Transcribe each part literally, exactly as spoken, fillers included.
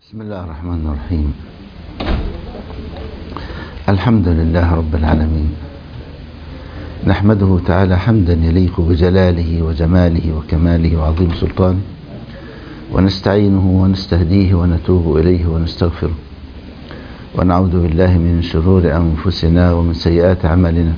بسم الله الرحمن الرحيم. الحمد لله رب العالمين، نحمده تعالى حمدا يليق بجلاله وجماله وكماله وعظيم سلطانه، ونستعينه ونستهديه ونتوب إليه ونستغفره، ونعوذ بالله من شرور أنفسنا ومن سيئات أعمالنا.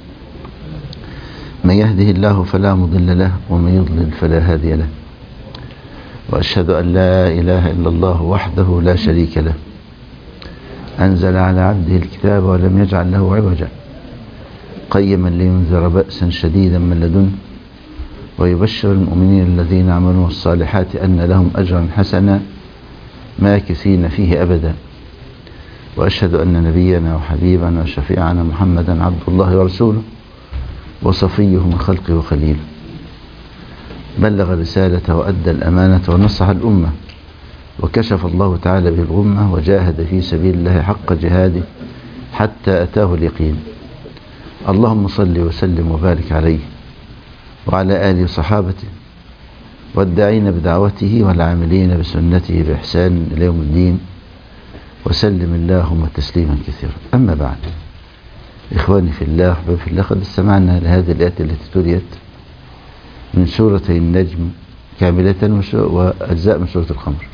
من يهده الله فلا مضل له، ومن يضلل فلا هادي له، وأشهد أن لا إله إلا الله وحده لا شريك له، أنزل على عبده الكتاب ولم يجعل له عوجا، قيما لينذر بأسا شديدا من لدنه، ويبشر المؤمنين الذين عملوا الصالحات أن لهم أجرا حسنا ماكثين فيه أبدا. وأشهد أن نبينا وحبيبنا وشفيعنا محمدا عبد الله ورسوله، وصفيه من خلقه وخليله، بلغ الرسالة وأدى الأمانة ونصح الأمة، وكشف الله تعالى به الغمة، وجاهد في سبيل الله حق جهاده حتى أتاه اليقين. اللهم صل وسلم وبارك عليه وعلى آله وصحابته والداعين بدعوته والعاملين بسنته بإحسان إلى يوم الدين، وسلم اللهم تسليما كثيرا. أما بعد، إخواني في الله وحبيبي في الله، قد استمعنا لهذه الآيات التي تليت من سورة النجم كاملة وأجزاء من سورة القمر.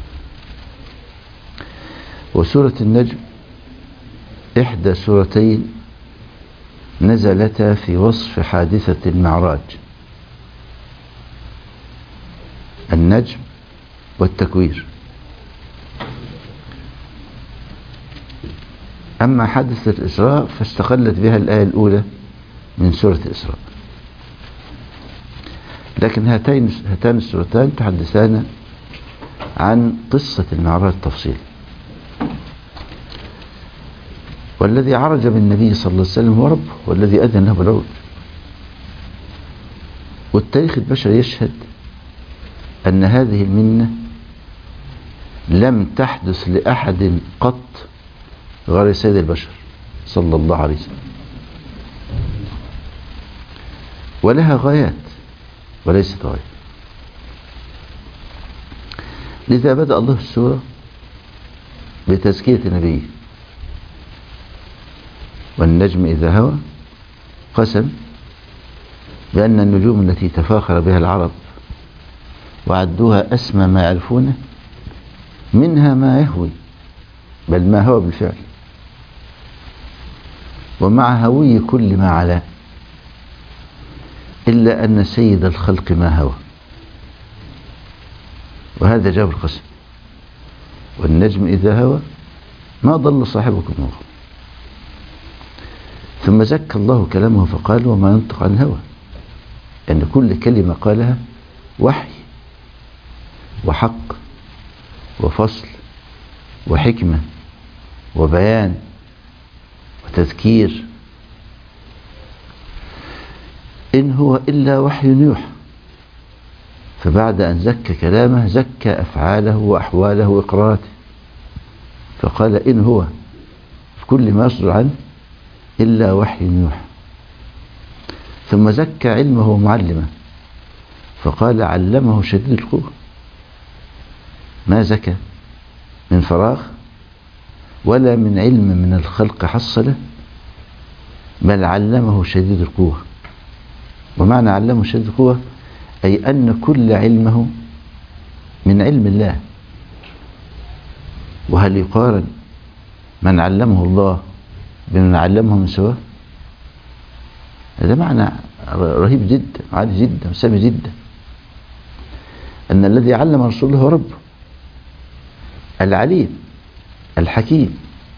وسورة النجم إحدى سورتين نزلتا في وصف حادثة المعراج، النجم والتكوير. أما حادثة الإسراء فاستقلت بها الآية الأولى من سورة الإسراء، لكن هاتين هاتان السورتان تحدثان عن قصة المعراج تفصيل. والذي عرج بالنبي صلى الله عليه وسلم هو ربه، والذي أذن له بالعروج. والتاريخ البشري يشهد أن هذه المنة لم تحدث لأحد قط غير سيد البشر صلى الله عليه وسلم، ولها غايات وليست غاية. لذا بدأ الله السورة بتزكية نبيه. والنجم إذا هوى قسم بأن النجوم التي تفاخر بها العرب وعدوها أسمى ما يعرفونه، منها ما يهوي، بل ما هو بالفعل، ومع هوي كل ما علاه، إلا أن سيد الخلق ما هوى، وهذا جاب القسم. والنجم إذا هوى ما ضل صاحبكم وهو. ثم زكى الله كلامه فقال: وما ينطق عن الهوى، أن يعني كل كلمة قالها وحي وحق وفصل وحكمة وبيان وتذكير، إن هو إلا وحي يوحى. فبعد أن زكى كلامه زكى أفعاله وأحواله وإقراراته، فقال: إن هو في كل ما يصدر عنه إلا وحي يوحى. ثم زكى علمه ومعلمه، فقال: علمه شديد القوة. ما زكى من فراغ ولا من علم من الخلق حصله، بل علمه شديد القوة. ومعنى علمه شديد القوة أي أن كل علمه من علم الله. وهل يقارن من علمه الله بمن علمه من سواه؟ هذا معنى رهيب جدا، عالي جدا، سامي جدا، أن الذي علم رسوله هو ربه العليم الحكيم.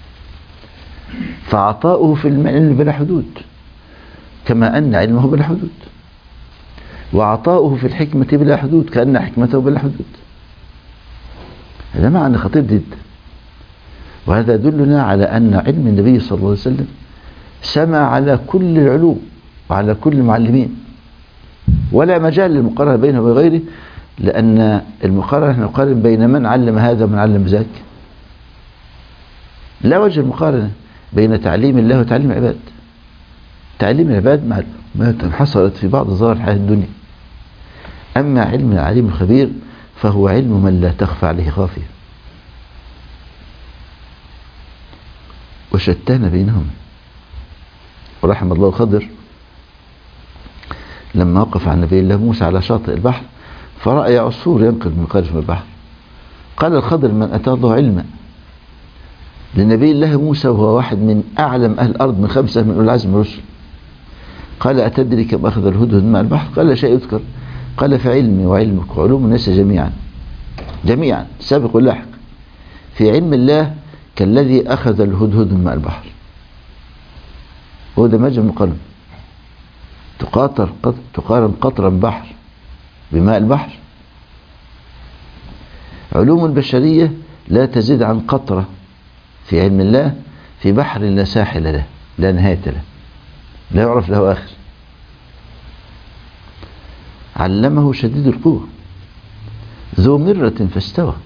فعطاؤه في العلم بلا حدود، كما أن علمه بلا حدود، وعطاؤه في الحكمة بلا حدود، كأن حكمته بلا حدود. هذا معنى خطير جدا. وهذا يدلنا على أن علم النبي صلى الله عليه وسلم سمع على كل العلوم وعلى كل المعلمين، ولا مجال للمقارنة بينه وبين غيره، لأن المقارنة نحن نقارن بين من علم هذا ومن علم ذاك. لا وجه المقارنة بين تعليم الله وتعليم العباد. تعليم العباد مع ما انحصرت في بعض ظواهر الحياة الدنيا، أما علم العليم الخبير فهو علم من لا تخفى عليه خافية. وشتان بينهم. ورحم الله الخضر لما وقف عن نبي الله موسى على شاطئ البحر فرأى عصفور ينقل من خارج من البحر. قال الخضر: من أتاه الله علما. لنبي الله موسى وهو واحد من أعلم أهل الأرض من خمسة من أولي العزم من الرسل. قال: أتدري كم أخذ الهدهد مع البحر؟ قال: لا شيء يذكر. قال: فعلمي وعلمك وعلوم الناس جميعا جميعا سابق ولاحق في علم الله كالذي أخذ الهدهد مع البحر. هو ده مجمع مقارنة. تقاطر تقارن قطرا بحر بماء البحر. علوم البشرية لا تزيد عن قطرة في علم الله في بحر لا ساحل له لا نهاية له لا يعرف له آخر. علمه شديد القوة ذو مرة فاستوى.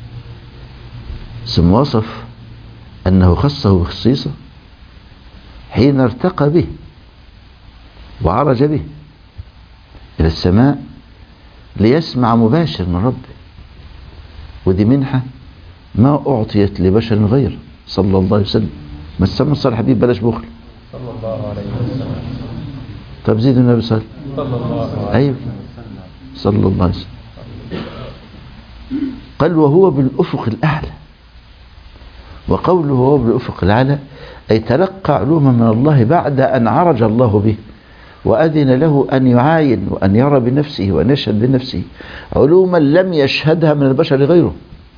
ثم وصف أنه خصه بخصيصة حين ارتقى به وعرج به إلى السماء ليسمع مباشر من ربه. ودي منحة ما أعطيت لبشر غيره صلى الله عليه وسلم. ما تسمى الصالح حبيب بلاش بخل صلى الله عليه وسلم. طب زيد النبي صلى الله عليه وسلم. أيوه صلى الله عليه وسلم. قال: وهو بالأفق الأعلى. وقوله هو بالأفق الأعلى أي تلقى علوما من الله بعد أن عرج الله به وأذن له أن يعاين وأن يرى بنفسه وأن يشهد بنفسه علوما لم يشهدها من البشر غيره.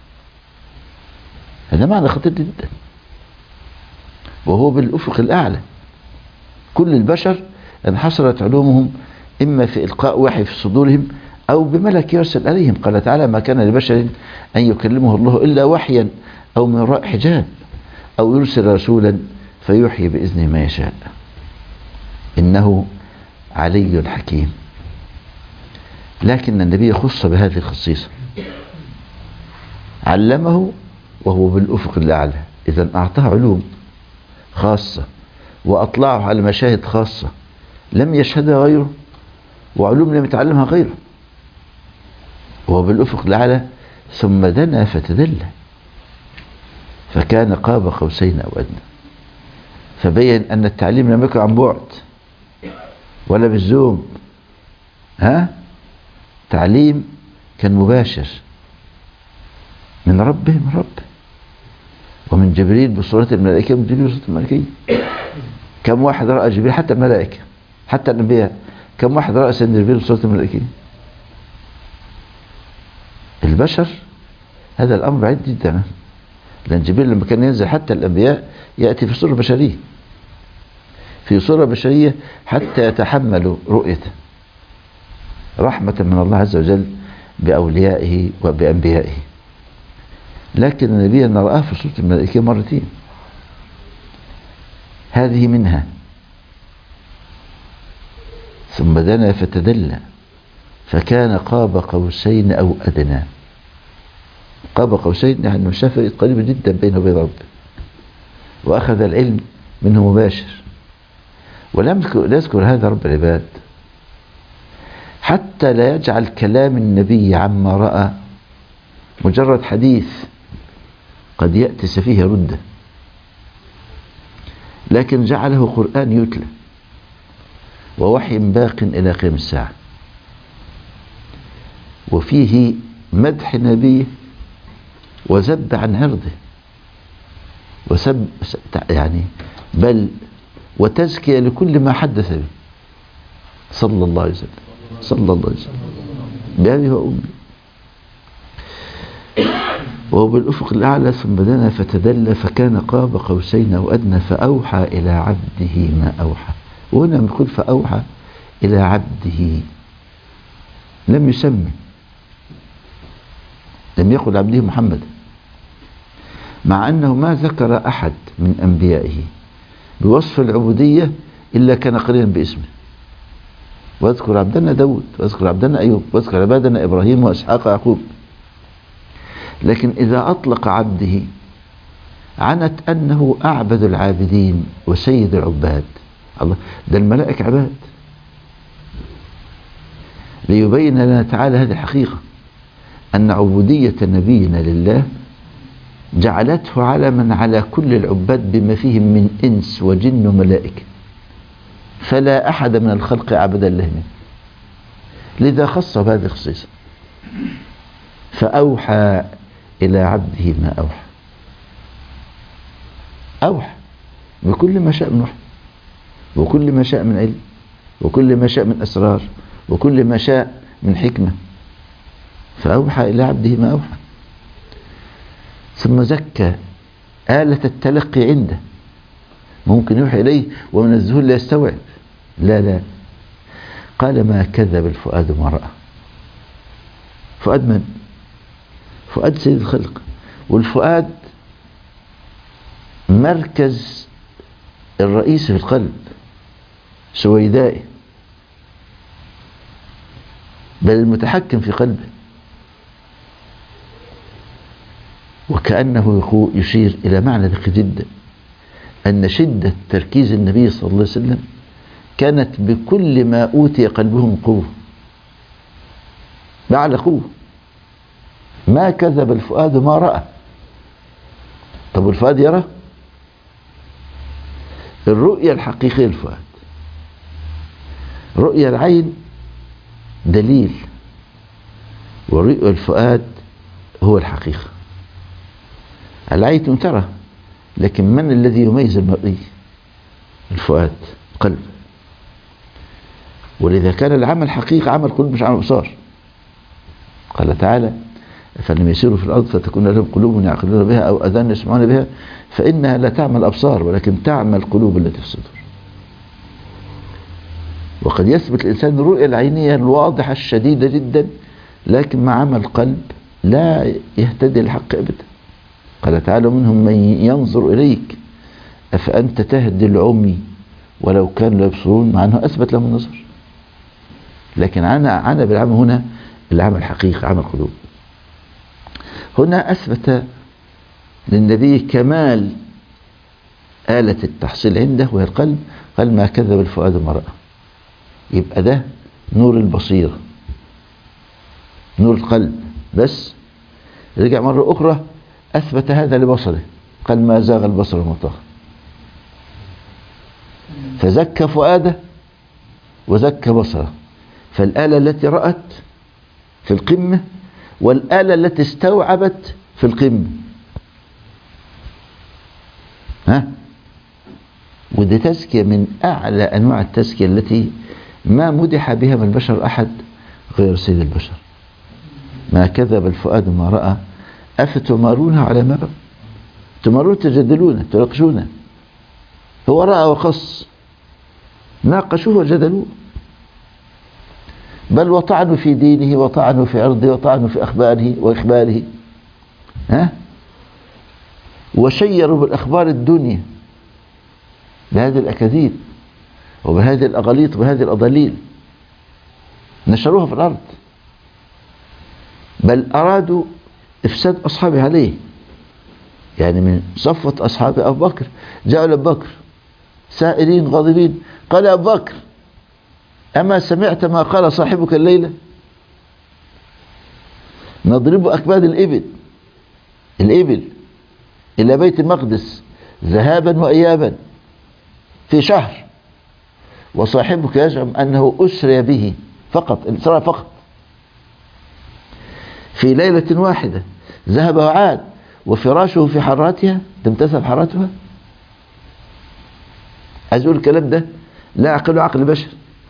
هذا معنى خطير جدا. وهو بالأفق الأعلى. كل البشر انحصرت علومهم إما في إلقاء وحي في صدورهم أو بملك يرسل عليهم. قال تعالى: ما كان لبشر أن يكلمه الله إلا وحيا أو من وراء حجاب أو يرسل رسولا فيحيي بإذنه ما يشاء إنه علي حكيم. لكن النبي خص بهذه الخصيصة، علمه وهو بالأفق الأعلى. إذن أعطاه علوم خاصة وأطلعه على مشاهد خاصة لم يشهدها غيره وعلوم لم يتعلمها غيره. وهو بالأفق الأعلى. ثم دنا فتدلى فكان قاب قوسين أو أدنى. فبين أن التعليم لم يكن عن بعد ولا بالزوم. ها تعليم كان مباشر من ربه من ربه ومن جبريل بصورة الملائكة ومن جبريل بصورة الملائكة. كم واحد رأى جبريل؟ حتى الملائكة حتى الأنبياء كم واحد رأى سيدنا جبريل بصورة الملائكة؟ البشر هذا الأمر بعيد جدا. لأن جبريل لما كان ينزل حتى الأنبياء يأتي في صورة بشرية في صورة بشرية حتى يتحملوا رؤيته رحمة من الله عز وجل بأوليائه وبأنبيائه. لكن النبي أن رآه في صورة الملائكة مرتين. هذه منها. ثم دنا فتدلى فكان قاب قوسين أو أدنى. قاب قوسين يعني مسافة قريبة جدا بينه وبين ربه وأخذ العلم منه مباشر. ولم يذكر هذا رب العباد حتى لا يجعل كلام النبي عما رأى مجرد حديث قد يأتي فيه ردة، لكن جعله قرآن يتلى ووحي باق إلى قيام الساعة. وفيه مدح نبيه وذب عن عرضه وسب يعني بل وتزكية لكل ما حدث به صلى الله عليه وسلم صلى الله عليه وسلم بأبي وأمي. وهو بالأفق الأعلى. ثم دنا فتدلى فكان قاب قوسين أو أدنى فأوحى إلى عبده ما أوحى. وهنا نقول فأوحى إلى عبده لم يسمي لم يقل عبده محمد مع أنه ما ذكر أحد من أنبيائه بوصف العبودية إلا كان قرينا باسمه. واذكر عبدنا داود واذكر عبدنا أيوب واذكر عبادنا إبراهيم وإسحاق ويعقوب. لكن إذا أطلق عبده عنت أنه أعبد العابدين وسيد العباد. الله ده الملائكة عباد. ليبين لنا تعالى هذه الحقيقة أن عبودية نبينا لله جعلته علما على كل العباد بما فيهم من إنس وجن وملائكة، فلا أحد من الخلق عبد الله منه، لذا خص بهذه الخصيصة. فأوحى إلى عبده ما أوحى، أوحى بكل ما شاء من وحي، وكل ما شاء من علم، وكل ما شاء من أسرار، وكل ما شاء من حكمة. فأوحى إلى عبده ما أوحى. ثم زكى آلة التلقي عنده، ممكن يوحي إليه ومن الذهول لا يستوعب، لا لا قال ما كذب الفؤاد ما رأى. فؤاد من؟ فؤاد سيد الخلق. والفؤاد مركز الرئيس في القلب، سويدائي، بل المتحكم في قلبه. وكأنه يشير إلى معنى دقيق جدا، أن شدة تركيز النبي صلى الله عليه وسلم كانت بكل ما أوتي قلبه من قوة، بأعلى قوة. ما كذب الفؤاد ما رأى. طب الفؤاد يرى؟ الرؤية الحقيقية للفؤاد، رؤية العين دليل، ورؤية الفؤاد هو الحقيقة. العين ترى، لكن من الذي يميز المرئي؟ الفؤاد، قلب. ولذا كان العمل حقيقة عمل قلوب مش عمل أبصار. قال تعالى فلم يسيروا في الأرض فتكون لهم قلوب يعقلون بها أو أذان يسمعون بها فإنها لا تعمل الأبصار ولكن تعمل القلوب التي في الصدور. وقد يثبت الإنسان الرؤية العينية الواضحة الشديدة جدا، لكن مع عمل قلب لا يهتدي الحق أبدا. قال تعالى منهم من ينظر إليك أفأنت تهدي العمي ولو كانوا لا يبصرون، مع أنه أثبت لهم النظر. لكن عنا عنا بالعمل هنا العمل حقيقي، عمل قلوب. هنا أثبت للنبي كمال آلة التحصيل عنده وهي القلب. قال ما كذب الفؤاد ما رأى. يبقى ده نور البصيرة، نور القلب. بس رجع مرة أخرى أثبت هذا لبصره، قال ما زاغ البصر وما طغى. فزكى فؤاده وزكى بصره. فالآلة التي رأت في القمة والآلة التي استوعبت في القمة. ها؟ ودي تزكية من أعلى أنواع التزكية التي ما مدح بها من البشر أحد غير سيد البشر. ما كذب الفؤاد ما رأى أفتمارونه على ما رأى. تمارون تجادلون تناقشون. هو رأى وقص، ناقشوه وجدلوه، بل وطعنوا في دينه وطعنوا في عرضه وطعنوا في أخباره وإخباره. ها؟ وشيروا بالأخبار الدنيا بهذه الأكاذيب وبهذه الأغاليط وبهذه الأضاليل، نشروها في الأرض، بل أرادوا إفساد أصحابه عليه. يعني من صفوة أصحاب أبو بكر جاءوا لأبو بكر سائرين غاضبين، قال يا أبو بكر أما سمعت ما قال صاحبك الليلة؟ نضرب أكباد الإبل الإبل إلى بيت المقدس ذهابا وإيابا في شهر، وصاحبك يزعم أنه أسري به فقط، الإسراء فقط في ليلة واحدة، ذهب وعاد وفراشه في حراتها تمتثل حراتها. عايز أقول الكلام ده لا عقل عقل بشر،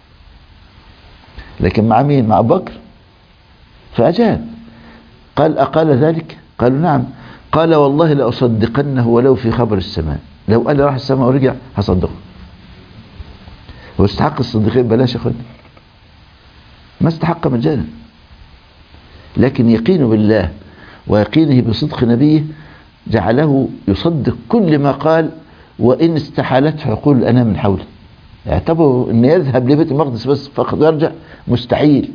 لكن مع مين؟ مع أبو بكر. فأجاب قال أقال ذلك؟ قالوا نعم. قال والله لأصدقنه ولو في خبر السماء. لو قال لي راح السماء ورجع هصدقه. هو استحق الصديقين بلاش يا اخوان، ما استحق مجانا، لكن يقينه بالله ويقينه بصدق نبيه جعله يصدق كل ما قال، وإن استحالته عقول الأنام من حوله. يعتبروا أن يذهب لبيت المقدس بس فقط ويرجع مستحيل،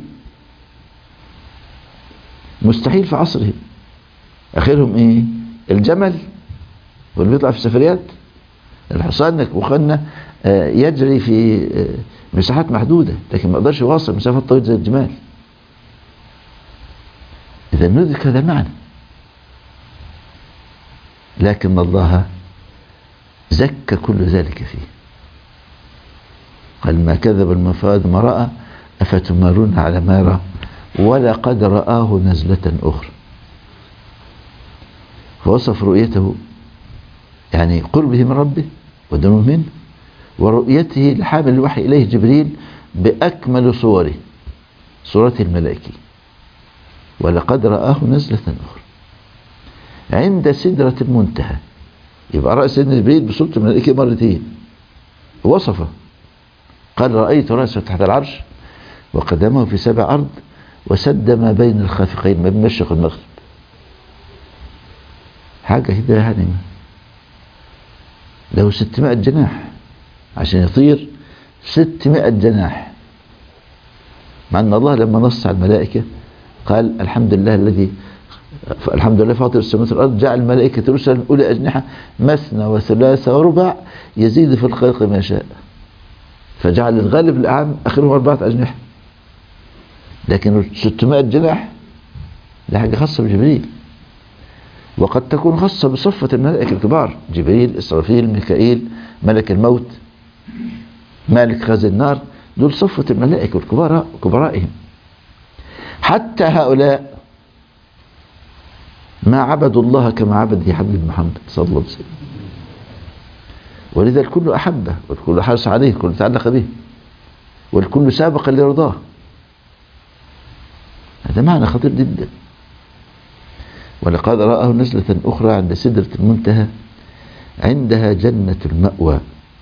مستحيل في عصرهم. أخيرهم إيه؟ الجمل واللي بيطلع في السفريات، الحصان وخلنا يجري في مساحات محدودة، لكن ما يقدرش يواصل مسافات طويلة زي الجمال. إذا ندرك هذا المعنى. لكن الله زكى كل ذلك فيه، قال ما كذب المفاد ما رأى أفتمارون على ما يرى ولقد رآه نزلة أخرى. فوصف رؤيته يعني قربه من ربه ودنوه منه، ورؤيته لحامل الوحي إليه جبريل بأكمل صوره، صورته الملائكية. ولقد رآه نزلة أخرى عند سدرة المنتهى. يبقى رأى سيدنا جبريل بصورة الملائكة مرتين، وصفه قال رأيت رأسه تحت العرش وقدمه في سبع أرض وسد ما بين الخافقين، ما بين المشرق والمغرب. حاجة كده يعني له ستمائة جناح عشان يطير، ستمائة جناح. مع أن الله لما نص على الملائكة قال الحمد لله الذي الحمد لله فاطر السماوات والأرض جعل الملائكة رسلا أولي أجنحة مثنى وثلاث ورباع يزيد في الخلق ما يشاء، فجعل الغالب الأعم آخرهم أربعة أجنحة. لكن ستمائة جناح ده حاجة خاصة بجبريل، وقد تكون خاصة بصفة الملائكة الكبار، جبريل، إسرافيل، ميكائيل، ملك الموت، مالك خازن النار، دول صفة الملائكة الكبراء كبرائهم. حتى هؤلاء ما عبدوا الله كما عبد حبيب محمد صلى الله عليه وسلم، ولذا الكل أحبه والكل حرص عليه والكل تعلق به والكل سابق لرضاه. هذا معنى خطير جدا. ولقد رآه نزلة أخرى عند سدرة المنتهى عندها جنة المأوى،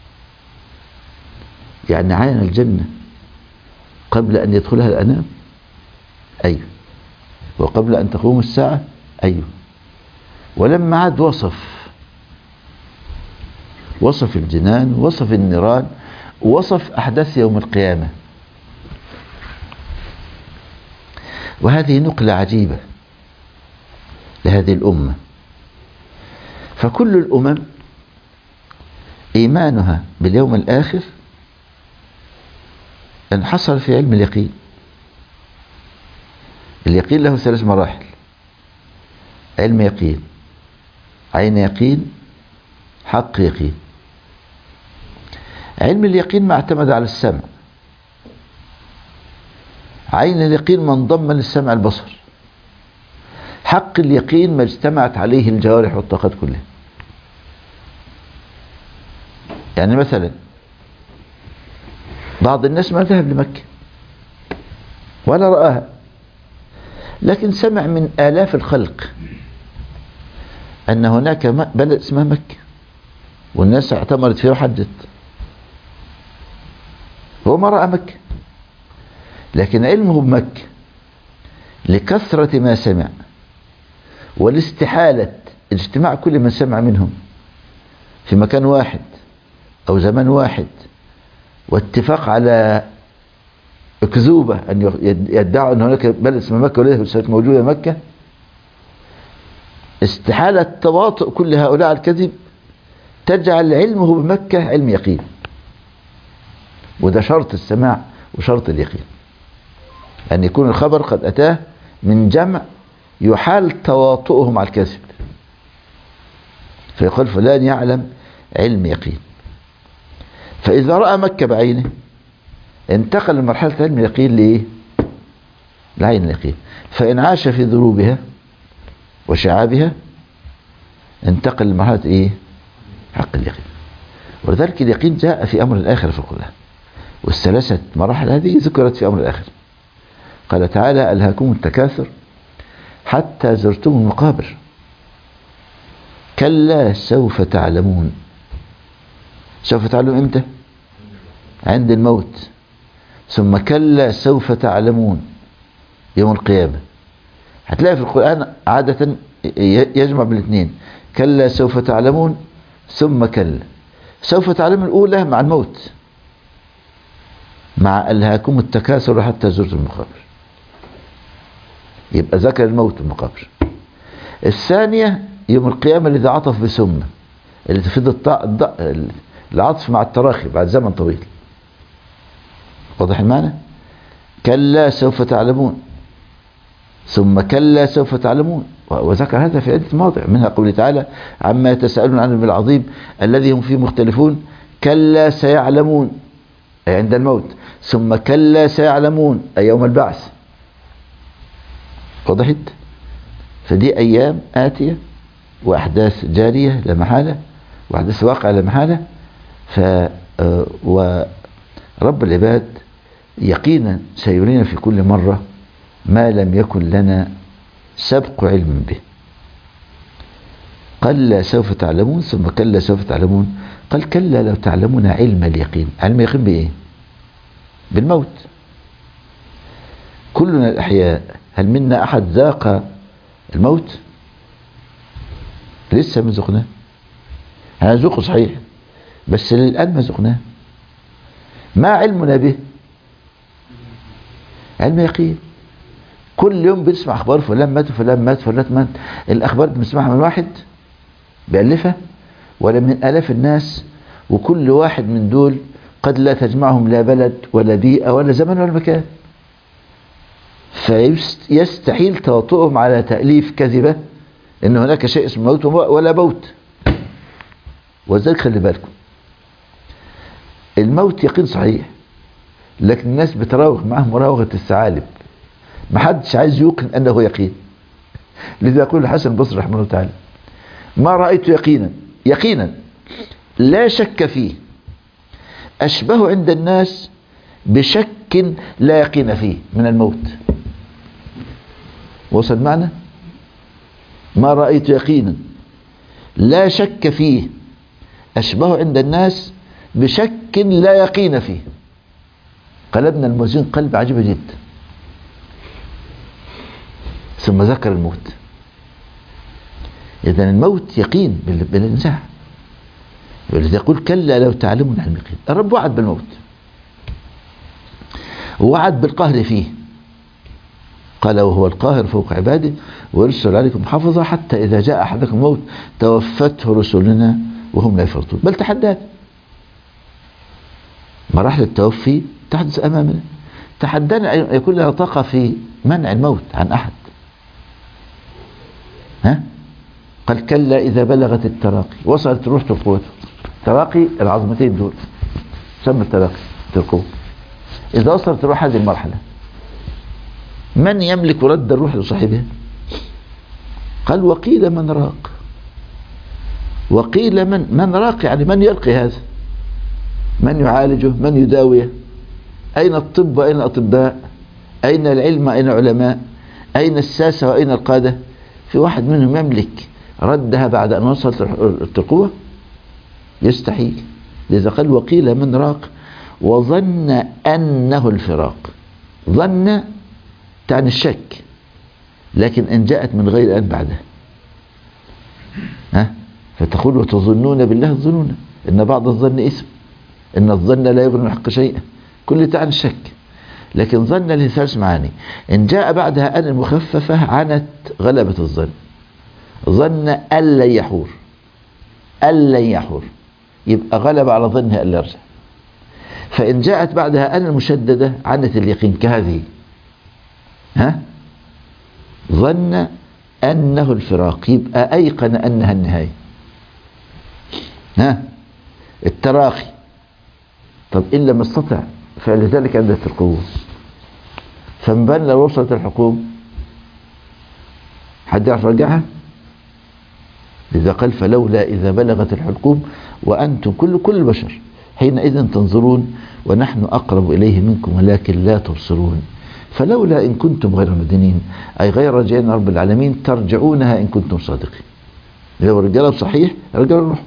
يعني عين الجنة قبل أن يدخلها الأنام، أيوه، وقبل أن تقوم الساعة، أيوه. ولما عاد وصف وصف الجنان، وصف النيران، وصف أحداث يوم القيامة. وهذه نقلة عجيبة لهذه الأمة. فكل الأمم إيمانها باليوم الآخر انحصر في علم اليقين. اليقين له ثلاث مراحل: علم يقين، عين يقين، حق يقين. علم اليقين ما اعتمد على السمع، عين اليقين ما انضم للسمع البصر، حق اليقين ما اجتمعت عليه الجوارح والطاقات كلها. يعني مثلا بعض الناس ما ذهب لمكة ولا رآها، لكن سمع من آلاف الخلق أن هناك بلد اسمها مكة والناس اعتمرت فيها وحجت. هو ما رأى مكة، لكن علمه بمكة لكثرة ما سمع والاستحالة اجتماع كل من سمع منهم في مكان واحد أو زمان واحد، واتفاق على أكذوبة أن يدعوا أن هناك بلد اسمها مكة وليست موجودة مكة. استحالة تواطؤ كل هؤلاء على الكذب تجعل علمه بمكة علم يقين، وده شرط السماع وشرط اليقين، أن يكون الخبر قد أتاه من جمع يحال تواطؤهم على الكذب، فيقول فلان يعلم علم يقين. فإذا رأى مكة بعينه انتقل من مرحلة علم اليقين لإيه؟ لعين اليقين. فإن عاش في ضروبها وشعابها انتقل لمرحلة إيه؟ حق اليقين. ولذلك اليقين جاء في أمر الآخر في القرآن، والثلاثة مراحل هذه ذكرت في أمر الآخر. قال تعالى ألهاكم التكاثر حتى زرتم المقابر كلا سوف تعلمون. سوف تعلمون امتى؟ عند الموت. ثم كلا سوف تعلمون يوم القيامة. هتلاقي في القرآن عادة يجمع بالاثنين، كلا سوف تعلمون ثم كلا. سوف تعلمون الأولى مع الموت، مع ألهاكم التكاثر حتى زرتم المقابر، يبقى ذكر الموت المقابر. الثانية يوم القيامة الذي عطف بثم، اللي تفيد الط... العطف مع التراخي بعد زمن طويل. واضح المعنى؟ كلا سوف تعلمون ثم كلا سوف تعلمون وذكر هذا في عدة مواضع، منها قوله تعالى عما يتساءلون عن العلم العظيم الذي هم فيه مختلفون كلا سيعلمون أي عند الموت، ثم كلا سيعلمون أي يوم البعث. وضحت؟ فدي أيام آتية وأحداث جارية لا محالة وأحداث واقعة لا محالة. ف ورب العباد يقينا سيرينا في كل مرة ما لم يكن لنا سبق علم به. قال لا سوف تعلمون ثم كلا سوف تعلمون، قال كلا لو تعلمون علم اليقين. علم اليقين بإيه؟ بالموت. كلنا الأحياء هل منا أحد ذاق الموت؟ لسه ما ذقناه. هنذوقه صحيح بس للآن ما ذقناه. ما علمنا به؟ علم يقين. كل يوم بنسمع أخبار فلان مات فلان مات فلان مات. الأخبار بنسمعها من واحد بألفها ولا من آلاف الناس، وكل واحد من دول قد لا تجمعهم لا بلد ولا بيئة ولا زمن ولا مكان، فيستحيل تواطؤهم على تأليف كذبة إن هناك شيء اسمه موت ولا موت. وذلك خلي بالكم الموت يقين صحيح، لكن الناس بتراوغ معه مراوغة الثعالب. ما حدش عايز يوقن أنه يقين. لذا يقول الحسن البصري رحمه الله تعالى ما رأيت يقينا يقينا لا شك فيه أشبه عند الناس بشك لا يقين فيه من الموت. وصل معنا؟ ما رأيت يقينا لا شك فيه أشبه عند الناس بشك لا يقين فيه. قلبنا الموازين قلب عجيبة جدا. ثم ذكر الموت. إذن الموت يقين بالإنزاع. ولذا يقول كلا لو تعلمون علم اليقين. الرب وعد بالموت ووعد بالقهر فيه. قال وهو القاهر فوق عباده ويرسل عليكم حفظة حتى إذا جاء أحدكم الموت توفته رسلنا وهم لا يفرطون. بل تحدات مراحل التوفي تحدث أمامنا. تحدانا أن يكون لنا طاقة في منع الموت عن أحد. ها؟ قال كلا إذا بلغت التراقي وصلت الروح ترقوته. تراقي العظمتين دول سمى التراقي ترقوه. إذا وصلت الروح هذه المرحلة من يملك رد الروح لصاحبها؟ قال وقيل من راق. وقيل من من راق يعني من يلقي هذا؟ من يعالجه؟ من يداويه؟ أين الطب وأين الأطباء؟ أين العلم وأين العلماء؟ أين الساسة وأين القادة؟ في واحد منهم يملك ردها بعد أن وصلت التقوى؟ يستحيل. لذا قال وقيل من راق وظن أنه الفراق. ظن تعني الشك، لكن إن جاءت من غير أن بعدها. ها؟ فتقول وتظنون بالله الظنون إن بعض الظن إثم إن الظن لا يغني من الحق شيئا. كل تعني الشك، لكن ظن له ثلاث معاني. إن جاء بعدها أن المخففة عنت غلبة الظن. ظن أن لن يحور أن لن يحور يبقى غلب على ظنها أن يرجع. فإن جاءت بعدها أن المشددة عنت اليقين كهذه. ها؟ ظن أنه الفراق يبقى أيقن أنها النهاية. ها؟ التراخي. طب إن لم يستطع فلذلك عندها القوة. فمن بان لو وصلت الحكوم حد يعرف يرجعها؟ إذا قال فلولا إذا بلغت الحلقوم وأنتم كل كل البشر حينئذ تنظرون ونحن أقرب إليه منكم ولكن لا تبصرون. فلولا إن كنتم غير مدينين أي غير رجعين رب العالمين ترجعونها إن كنتم صادقين. لو رجاله صحيح رجعوا الروح.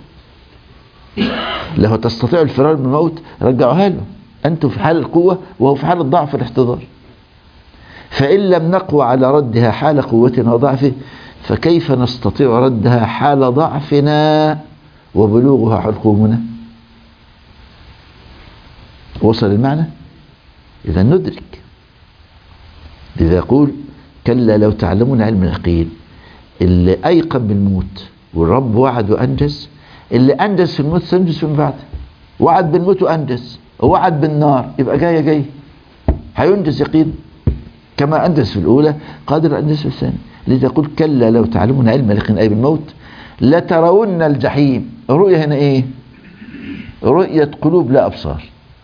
لو تستطيعوا الفرار من الموت رجعوها له. أنتم في حال القوة وهو في حال الضعف الاحتضار. فإن لم نقوى على ردها حال قوتنا وضعفه فكيف نستطيع ردها حال ضعفنا وبلوغها حلقومنا؟ وصل المعنى؟ إذا ندرك. لذا يقول كلا لو تعلمون علم اليقين. اللي أيقن بالموت والرب وعد وأنجز. اللي أنجز في الموت سينجز من بعد. وعد بالموت وأنجز. وعد بالنار يبقى جاي جاي هينجز يقين كما أنجز في الأولى قادر أنجز في الثانية. لذا يقول كلا لو تعلمون علم اليقين أي بالموت لترون الجحيم. الرؤية هنا إيه؟ رؤية قلوب لا أبصار،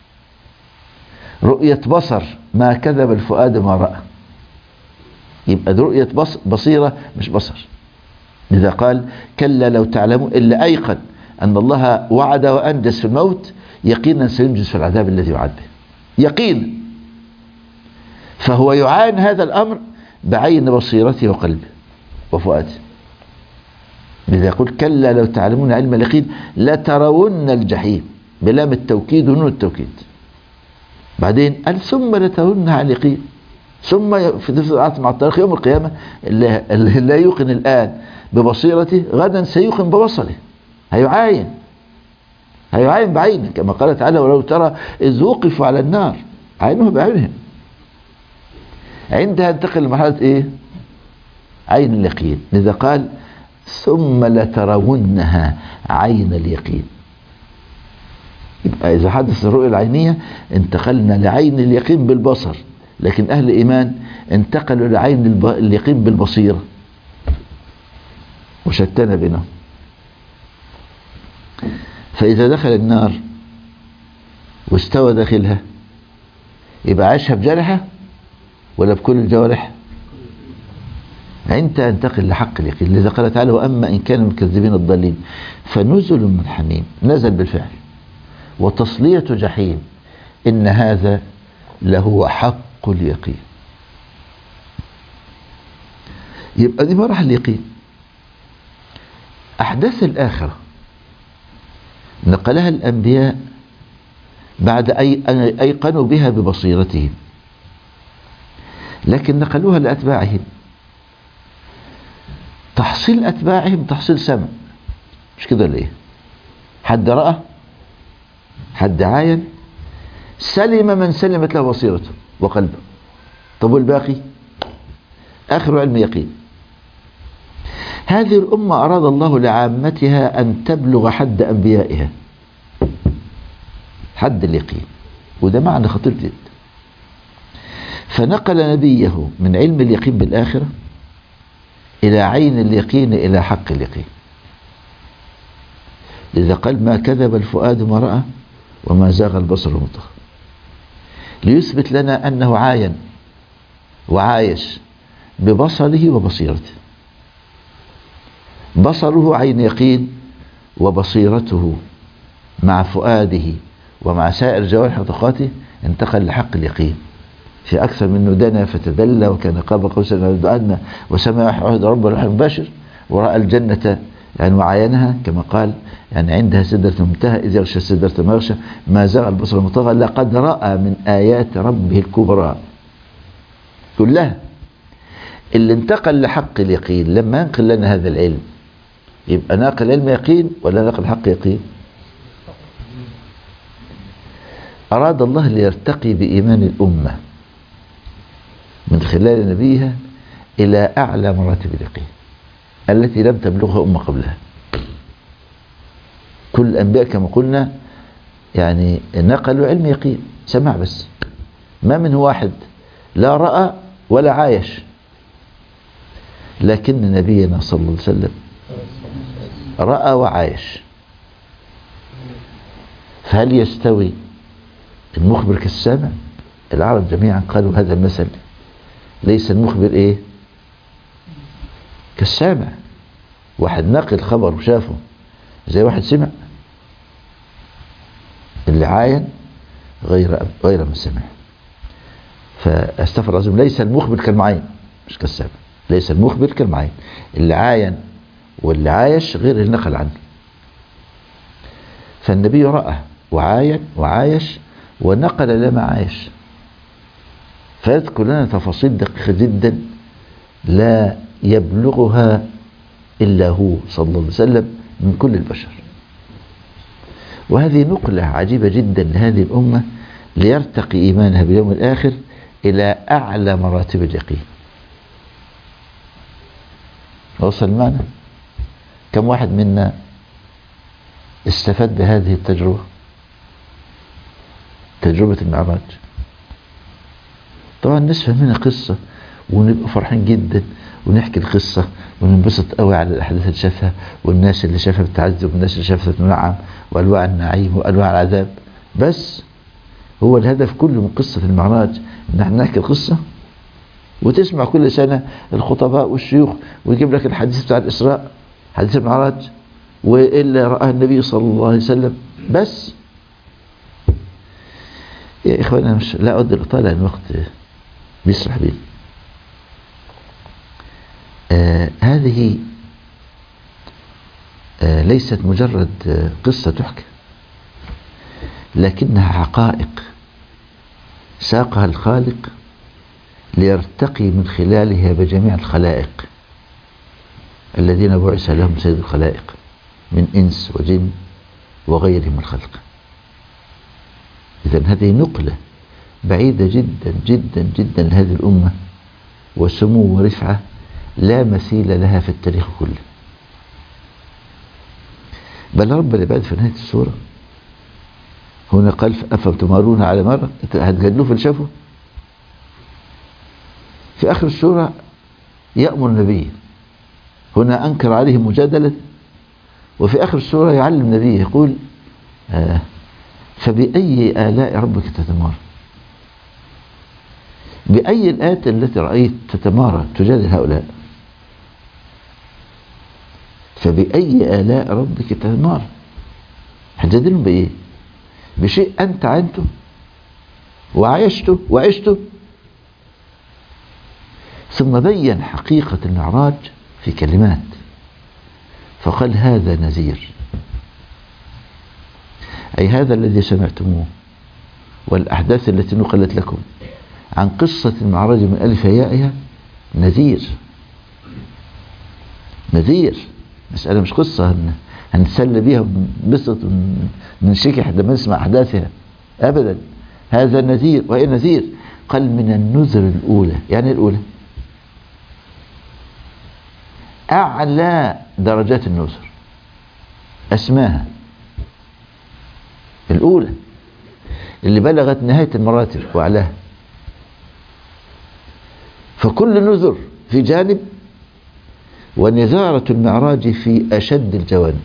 رؤية بصر، ما كذب الفؤاد ما رأى. يبقى دي رؤية بص بصيرة مش بصر. لذا قال كلا لو تعلمون، إلا أيقن أن الله وعد وأنجز في الموت يقينا سينجز في العذاب الذي وعد به يقينا. فهو يعاين هذا الأمر بعين بصيرته وقلبه وفؤاده. لذا يقول كلا لو تعلمون علم اليقين لترون الجحيم بلام التوكيد ونون التوكيد. بعدين قال ثم لترونها على اليقين، ثم في دفع مع الطريق يوم القيامة اللي لا يوقن الآن ببصيرته غدا سيوقن ببصره. هيعاين هيعاين بعينه كما قال تعالى ولو ترى إذ وقفوا على النار عينه بعينهم. عندها انتقل لمرحلة ايه؟ عين اليقين. لذا قال ثم لترونها عين اليقين. يبقى إذا حدث الرؤية العينية انتقلنا لعين اليقين بالبصر، لكن أهل الإيمان انتقلوا لعين الب... اليقين بالبصيرة وشتنا بينهم. فإذا دخل النار واستوى داخلها يبقى عاشها بجرحها ولا بكل الجوارح؟ انت انتقل لحق اليقين. لذا قال تعالى واما ان كانوا مكذبين الضالين فنزل من حميم، نزل بالفعل، وتصلية جحيم، ان هذا لهو حق اليقين. يبقى دي مراحل اليقين. احداث الاخره نقلها الانبياء بعد اي ايقنوا بها ببصيرتهم، لكن نقلوها لاتباعهم. تحصيل أتباعهم تحصيل سمع، مش كده ولا إيه؟ حد رأى، حد عاين، سلم من سلمت له بصيرته وقلبه. طب والباقي؟ آخر علم يقين. هذه الأمة أراد الله لعامتها أن تبلغ حد أنبيائها، حد اليقين، وده معنى خطير جدا. فنقل نبيه من علم اليقين بالآخرة إلى عين اليقين إلى حق اليقين. لذا قال ما كذب الفؤاد ما رأى وما زاغ البصر وما طغى، ليثبت لنا أنه عاين وعايش ببصره وبصيرته. بصره عين يقين، وبصيرته مع فؤاده ومع سائر جوارح وطاقاته انتقل لحق اليقين. في أكثر من دنا فتدلى وكان قاب قوسين أو أدنى وسمع وحده رب الرحمن المباشر، ورأى الجنة يعني وعاينها كما قال يعني عندها سدرة المنتهى إذ يغشى السدرة ما يغشى ما زاغ البصر وما طغى لقد رأى من آيات ربه الكبرى كلها. اللي انتقل لحق اليقين لما ينقل لنا هذا العلم يبقى ناقل علم يقين ولا ناقل حق يقين؟ أراد الله ليرتقي بإيمان الأمة من خلال نبيها إلى أعلى مراتب اليقين التي لم تبلغها أمة قبلها. كل الأنبياء كما قلنا يعني نقلوا علم يقين، سمع بس، ما من واحد لا رأى ولا عايش. لكن نبينا صلى الله عليه وسلم رأى وعايش. فهل يستوي المخبر كالسامع؟ العرب جميعا قالوا هذا المثل، ليس المخبر ايه كالسامع. واحد ناقل خبر وشافه زي واحد سمع. اللي عاين غير غير من سمع. فاستغفر الله العظيم، ليس المخبر كالمعين مش كالسامع، ليس المخبر كالمعين. اللي عاين واللي عايش غير اللي نقل عنه. فالنبي رأى وعاين وعايش ونقل لما عايش، فيذكر لنا تفاصيل دقيقة جدا لا يبلغها إلا هو صلى الله عليه وسلم من كل البشر. وهذه نقلة عجيبة جدا لهذه الأمة ليرتقي إيمانها باليوم الآخر إلى أعلى مراتب اليقين. وصل معنا؟ كم واحد منا استفاد بهذه التجربة، تجربة المعراج؟ طبعا الناس فهمنا قصة ونبقى فرحين جدا ونحكي القصة وننبسط قوي على الأحداث اللي شافها والناس اللي شافها بتعذب والناس اللي شافها بتنعم وأنواع النعيم وأنواع العذاب. بس هو الهدف كله من قصة المعراج إن احنا نحكي القصة وتسمع كل سنة الخطباء والشيوخ ويجيب لك الحديث بتاع الإسراء، حديث المعراج، وإلا رآه النبي صلى الله عليه وسلم. بس يا إخوانا مش لا أود الإطالة، الوقت بيسرح بي. آه هذه آه ليست مجرد آه قصة تحكى، لكنها حقائق ساقها الخالق ليرتقي من خلالها بجميع الخلائق الذين بعث لهم سيد الخلائق من إنس وجن وغيرهم من الخلق. إذن هذه نقلة بعيدة جدا جدا جدا لهذه الأمة، وسمو ورفعة لا مثيل لها في التاريخ كله. بل رب العباد في نهاية السورة هنا قال أفتمارون على مرة هتجادلوه في الشافه. في آخر السورة يأمر النبي، هنا أنكر عليه مجادلة، وفي آخر السورة يعلم النبي يقول آه فبأي آلاء ربك تتمارى؟ بأي الآيات التي رأيت تتمارى تجادل هؤلاء؟ فبأي آلاء ربك تتمارى؟ هتجادلهم بإيه؟ بشيء أنت عنته وعيشته وعشته. ثم بين حقيقة المعراج في كلمات فقال هذا نذير، أي هذا الذي سمعتموه والأحداث التي نقلت لكم عن قصة المعراج من ألف يائها نذير. نذير مسألة مش قصة هنتسلى بيها وننبسط وننشكح لما نسمع أحداثها أبدا. هذا نذير. وهي نذير قال من النذر الأولى. يعني الأولى أعلى درجات النذر أسماها الأولى اللي بلغت نهاية المراتب وأعلاها. فكل نذر في جانب، ونذارة المعراج في أشد الجوانب.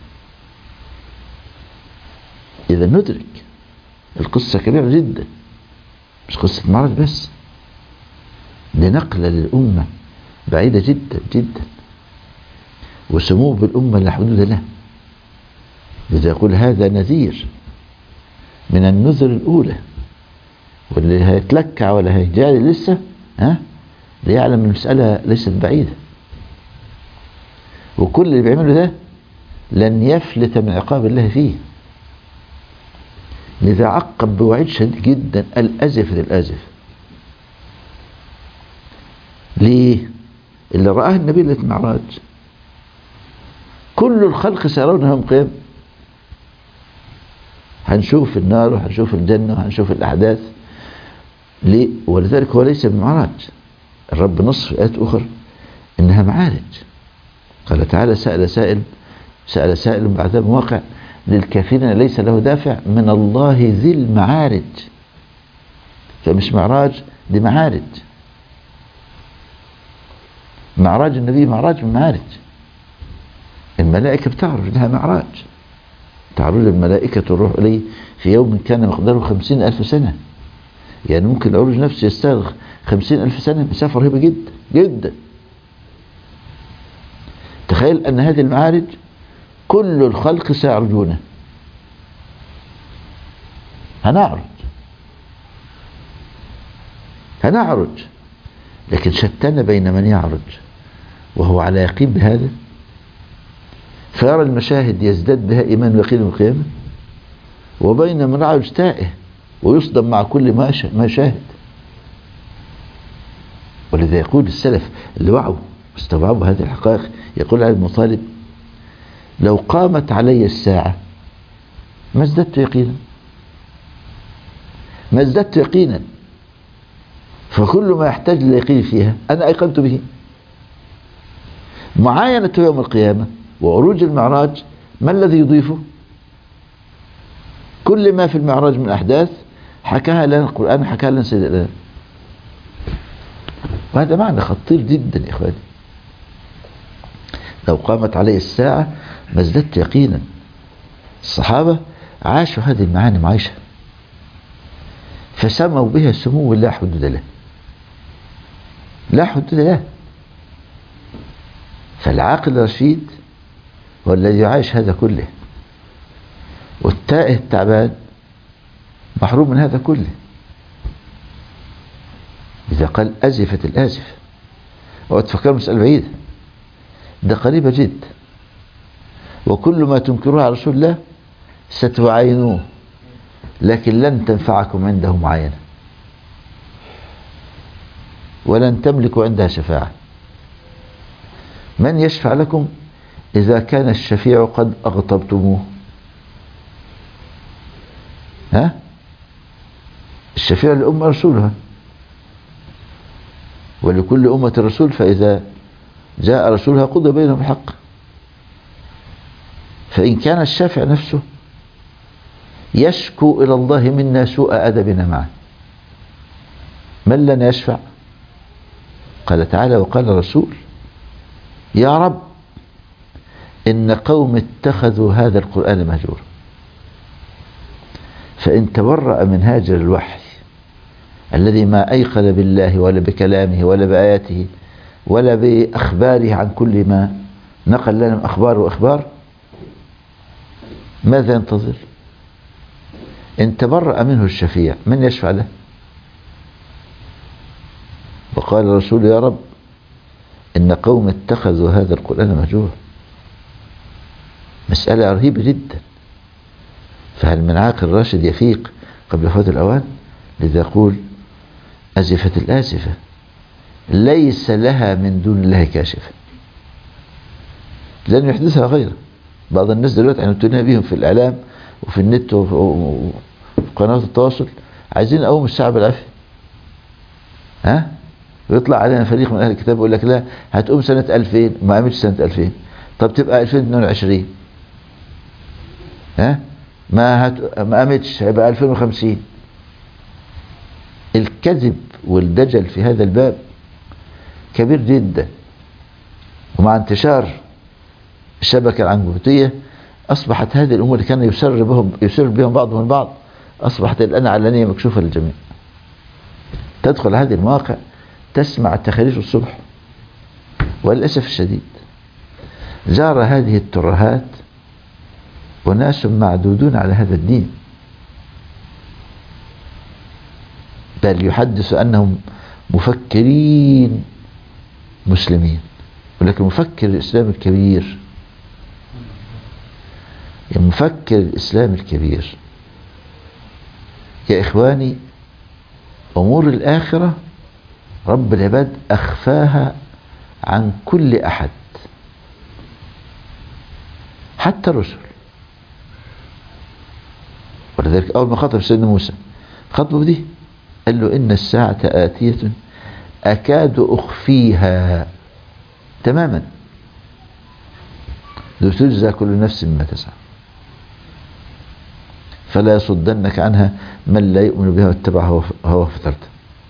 إذا ندرك القصة كبيرة جدا، مش قصة المعراج بس، لنقلة للأمة بعيدة جدا جدا، وسمو بالأمة لا حدود له. لذا يقول هذا نذير من النذر الأولى، واللي هيتلكع ولا هيجاري لسه ها ليعلم المسألة ليست بعيدة، وكل اللي بيعمله ده لن يفلت من عقاب الله فيه. لذا عقب بوعيد شديد جدا الأزف للأزف. ليه؟ اللي رآه النبي ليلة المعراج كل الخلق سيرونه يوم القيامة. هنشوف النار وهنشوف الجنة وهنشوف الأحداث. ليه؟ ولذلك هو ليس بمعراج. الرب نص في آيات أخرى إنها معارج. قال تعالى سأل سائل سأل سائل بعذاب واقع للكافرين ليس له دافع من الله ذي المعارج. فمش معراج، دي معارج. معراج النبي معراج من معارج. الملائكة بتعرج لها معراج، تعرج الملائكة الروح إليه في يوم كان مقداره خمسين ألف سنة. يعني ممكن العروج نفسه يستغرق خمسين ألف سنة، مسافة رهيبة جدا جدا. تخيل أن هذه المعارج كل الخلق سيعرجونه. هنعرج هنعرج لكن شتان بين من يعرج وهو على يقين بهذا فيرى المشاهد يزداد بها إيمان ويقين يوم القيامة، وبين من يعرج تائه ويصدم مع كل ما ما شاهد. ولذا يقول السلف اللي وعوا واستوعبوا هذه الحقائق، يقول علي بن طالب لو قامت علي الساعة ما ازددت يقينا ما ازددت يقينا فكل ما يحتاج لليقين فيها أنا أيقنت به. معاينة يوم القيامة وعروج المعراج ما الذي يضيفه؟ كل ما في المعراج من أحداث حكاها لنا القرآن، حكاها لنا سيد الأنام. وهذا معنى خطير جدا يا إخواني. لو قامت عليه الساعة ما ازددت يقينا. الصحابة عاشوا هذه المعاني معيشة، فسموا بها سمو لا حدود له، لا حدود له. فالعاقل الرشيد هو الذي يعيش هذا كله، والتائه التعبان محروم من هذا كله. إذا قال أزفت الآزفة، وتفكر مسألة بعيدة، ده قريبة جدا. وكل ما تنكروه على رسول الله ستعاينوه، لكن لن تنفعكم عنده معاينة، ولن تملكوا عندها شفاعة. من يشفع لكم إذا كان الشفيع قد أغضبتموه؟ ها؟ الشفيع لأمة رسولها، ولكل أمة رسول، فإذا جاء رسولها قضى بينهم الحق. فإن كان الشافع نفسه يشكو إلى الله منا سوء أدبنا معه، من لن يشفع؟ قال تعالى: وقال الرسول يا رب إن قوم اتخذوا هذا القرآن مهجورا. فإن تبرأ من هاجر الوحي الذي ما أيقن بالله ولا بكلامه ولا بآياته ولا بأخباره عن كل ما نقل لنا من أخبار وأخبار، ماذا ينتظر؟ إن تبرأ منه الشفيع من يشفع له؟ وقال الرسول يا رب إن قوم اتخذوا هذا القرآن مهجورا. مسألة رهيبة جدا. فهل من عاقل راشد يفيق قبل فوات الأوان؟ لذا يقول أزفت الآزفة ليس لها من دون الله كاشفة، لن يحدثها غيره. بعض الناس دلوقتي عنتنا بيهم في الإعلام وفي النت وفي قنوات التواصل، عايزين نقوم الشعب العافية. ها؟ ويطلع علينا فريق من أهل الكتاب يقول لك لا هتقوم سنة ألفين، ما قامتش سنة ألفين. طب تبقى ألفين واثنين وعشرين، ها؟ ما هت... ما قامتش، هيبقى ألفين وخمسين. الكذب والدجل في هذا الباب كبير جدا. ومع انتشار الشبكة العنكبوتية أصبحت هذه الأمور اللي كان يسر بهم يسر بهم بعضهم البعض أصبحت الآن علانية مكشوفة للجميع. تدخل هذه المواقع تسمع التخاريج الصبح، وللأسف الشديد جار هذه الترهات وناس معدودون على هذا الدين، بل يحدث أنهم مفكرين مسلمين، ولكن مفكر الإسلام الكبير، يا مفكر الإسلام الكبير. يا إخواني، أمور الآخرة رب العباد أخفاها عن كل أحد، حتى الرسل. ولذلك أول ما خطب سيدنا موسى خطبه دي قال له إن الساعة آتية أكاد أخفيها تماما لتجزى كل نفس بما تسعى فلا يصدنك عنها من لا يؤمن بها واتبع هواه فترته.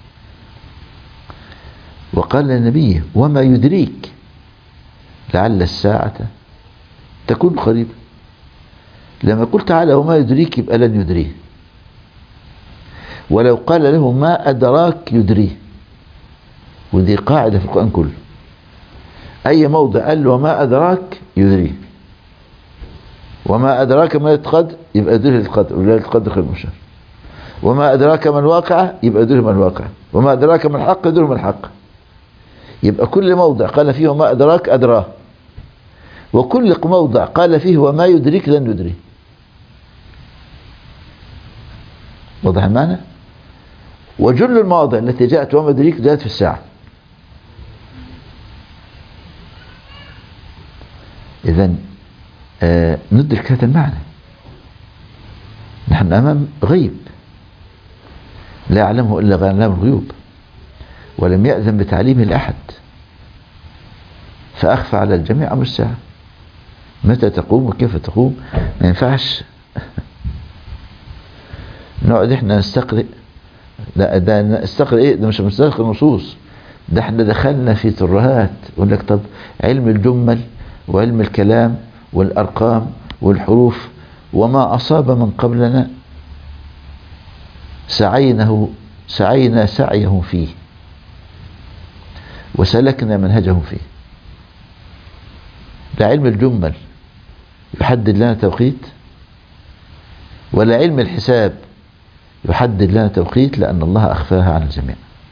وقال للنبي وما يدريك لعل الساعة تكون قريبة. لما قلت تعالى وما يدريك يبقى لن يدريه، ولو قال له ما أدراك يدريه. ودي قاعدة في القرآن كله، أي موضع قال له وما أدراك يدريه. وما أدراك ما القدر يبقى يدريه القدر، وليلة القدر خير من شهر. وما أدراك ما الواقع يبقى يدريه ما الواقع. وما أدراك ما الحق يدريه ما الحق. يبقى كل موضع قال فيه وما أدراك أدراه، وكل موضع قال فيه وما يدريك لن يدريه. واضح المعنى؟ وجل المواضع التي جاءت وما يدريك جاءت في الساعة. إذن آه ندرك هذا المعنى. نحن أمام غيب لا يعلمه إلا علام الغيوب، ولم يأذن بتعليمه لأحد، فأخفى على الجميع أمر الساعة. متى تقوم وكيف تقوم؟ ما ينفعش نقعد احنا نستقرئ. لا ده نستقرئ ايه؟ ده مش مستقرئ نصوص، ده احنا دخلنا في ترهات. يقول لك طب علم الجمل وعلم الكلام والأرقام والحروف، وما أصاب من قبلنا سعينه سعينا سعيهم فيه وسلكنا منهجهم فيه. لا علم الجمل يحدد لنا توقيت، ولا علم الحساب يحدد لنا توقيت، لأن الله أخفاها عن الجميع.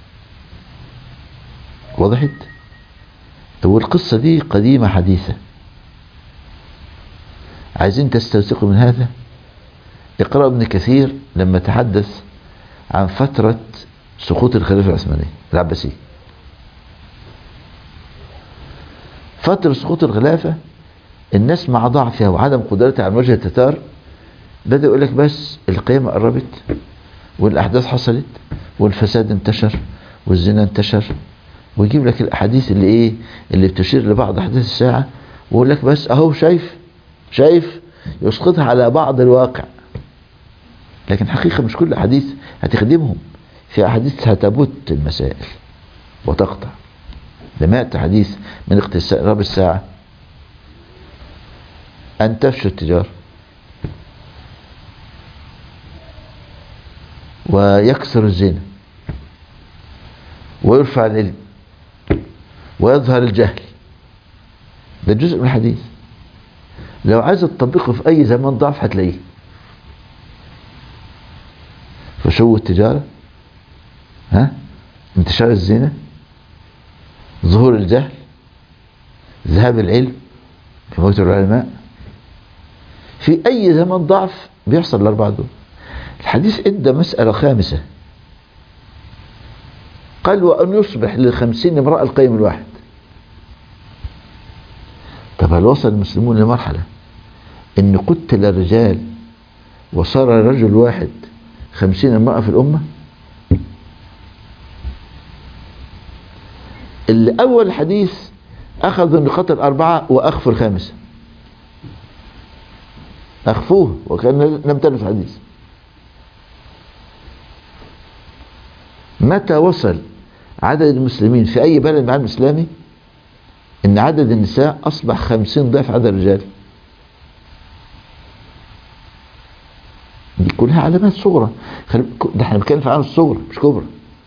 وضحت؟ والقصة دي قديمة حديثة. عايزين تستوثقوا من هذا؟ اقرأ ابن كثير لما تحدث عن فترة سقوط الخلافة العثمانية العباسية. فترة سقوط الخلافة الناس مع ضعفها وعدم قدرتها على مواجهة التتار بدأ يقول لك بس القيامة قربت والأحداث حصلت والفساد انتشر والزنا انتشر، ويجيب لك الأحاديث اللي إيه اللي بتشير لبعض أحداث الساعة، ويقول لك بس أهو شايف شايف يسقطها على بعض الواقع. لكن حقيقة مش كل أحاديث هتخدمهم، في أحاديث هتبت المسائل وتقطع. لمئة حديث من اقتراب الساعة: أن تفشو التجارة، ويكثر الزنا، ويرفع العلم، ويظهر الجهل. ده جزء من الحديث. لو عايز تطبقه في أي زمان ضعف هتلاقيه: فشو التجارة، ها، انتشار الزنا، ظهور الجهل، ذهاب العلم بموت العلماء. في أي زمان ضعف بيحصل الأربعة دول. الحديث ادى مسألة خامسة، قال: وأن يصبح للخمسين امرأة القيم الواحد. طب هل وصل المسلمون لمرحلة إن قتل الرجال وصار رجل واحد خمسين امرأة في الأمة؟ اللي أول حديث أخذ النقاط الأربعة وأخفوا الخامسة، أخفوه وكان لم ترد حديث. متى وصل عدد المسلمين في أي بلد من العالم الإسلامي إن عدد النساء أصبح خمسين ضعف عدد الرجال؟ دي كلها علامات صغرى. ده احنا بنتكلم في علامات صغرى مش كبرى.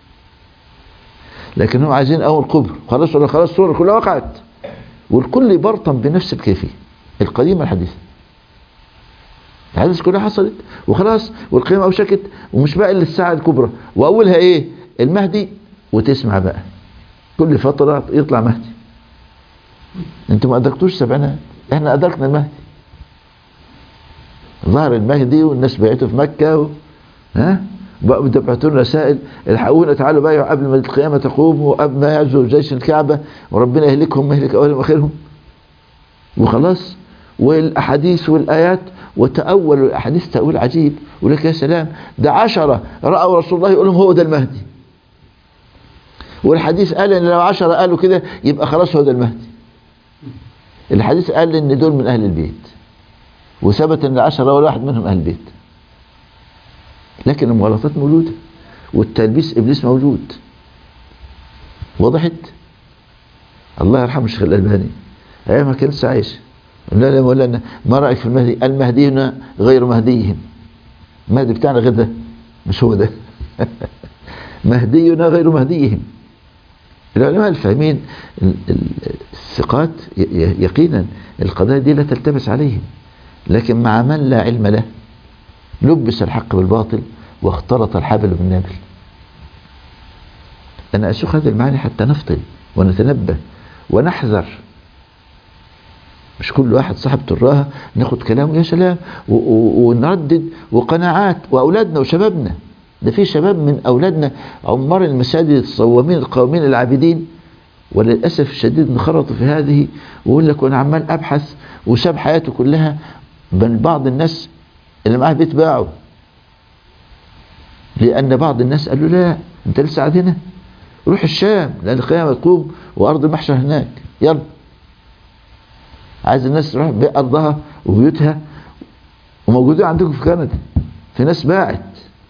لكن هم عايزين أول كبر، خلاص ولا خلاص الصورة كلها وقعت، والكل يبرطم بنفس الكيفية القديمة الحديثة. الحديث كلها حصلت وخلاص، والقيامة أوشكت، ومش بقى إلا الساعة الكبرى، وأولها إيه؟ المهدي. وتسمع بقى كل فترة يطلع مهدي. انتوا ما أدركتوش سبعينات، احنا أدركنا المهدي. ظهر المهدي والناس بيعتوا في مكة و... ها بقوا بيبعتوا لنا رسائل: الحقونا تعالوا بايعوا قبل ما القيامة تقوم، وقبل ما يعزوا جيش الكعبة، وربنا يهلكهم ويهلك أولهم وآخرهم. وخلاص، والأحاديث والآيات، وتأولوا الأحاديث تأويل عجيب. يقول لك يا سلام، ده عشرة رأوا رسول الله يقول لهم هو ده المهدي، والحديث قال ان لو عشرة قالوا كده يبقى خلاص هو ده المهدي. الحديث قال ان دول من اهل البيت، وثبت ان العشرة ولا واحد منهم اهل البيت. لكن المغالطات موجودة، والتلبيس ابليس موجود. وضحت؟ الله يرحمه الشيخ الألباني ايام ما كان لسه عايش، لا لا مولانا ما رأيك في المهدي؟ المهديون غير مهديهم. المهدي بتاعنا غير ده، مش هو ده. مهدينا غير مهديهم. العلماء الفاهمين الثقات يقينا القضايا دي لا تلتبس عليهم، لكن مع من لا علم له لبس الحق بالباطل واختلط الحبل بالنابل. أنا أسوق هذه المعاني حتى نفطن ونتنبه ونحذر. مش كل واحد صاحب تراها ناخد كلامه يا سلام ونردد، وقناعات. وأولادنا وشبابنا، ده في شباب من أولادنا عمار المساجد الصوامين القومين العابدين، وللأسف الشديد انخرطوا في هذه، ويقول لك وأنا عمال أبحث، وساب حياته كلها. بل بعض الناس اللي معاه بيتباعوا، لأن بعض الناس قالوا لا أنت لسه قاعد هنا، روح الشام لأن القيامة تقوم وأرض المحشر هناك، يلا. عايز الناس تروح بأرضها وبيوتها، وموجودين عندكم في كندا في ناس باعت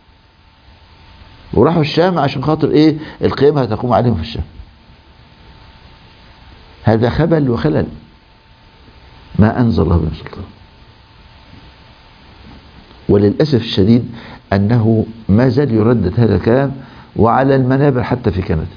وراحوا الشام عشان خاطر ايه؟ القيامة هتقوم عليهم في الشام. هذا خبل وخلل. ما أنزل الله به سلطان. وللأسف الشديد أنه ما زال يردد هذا الكلام وعلى المنابر حتى في كندا.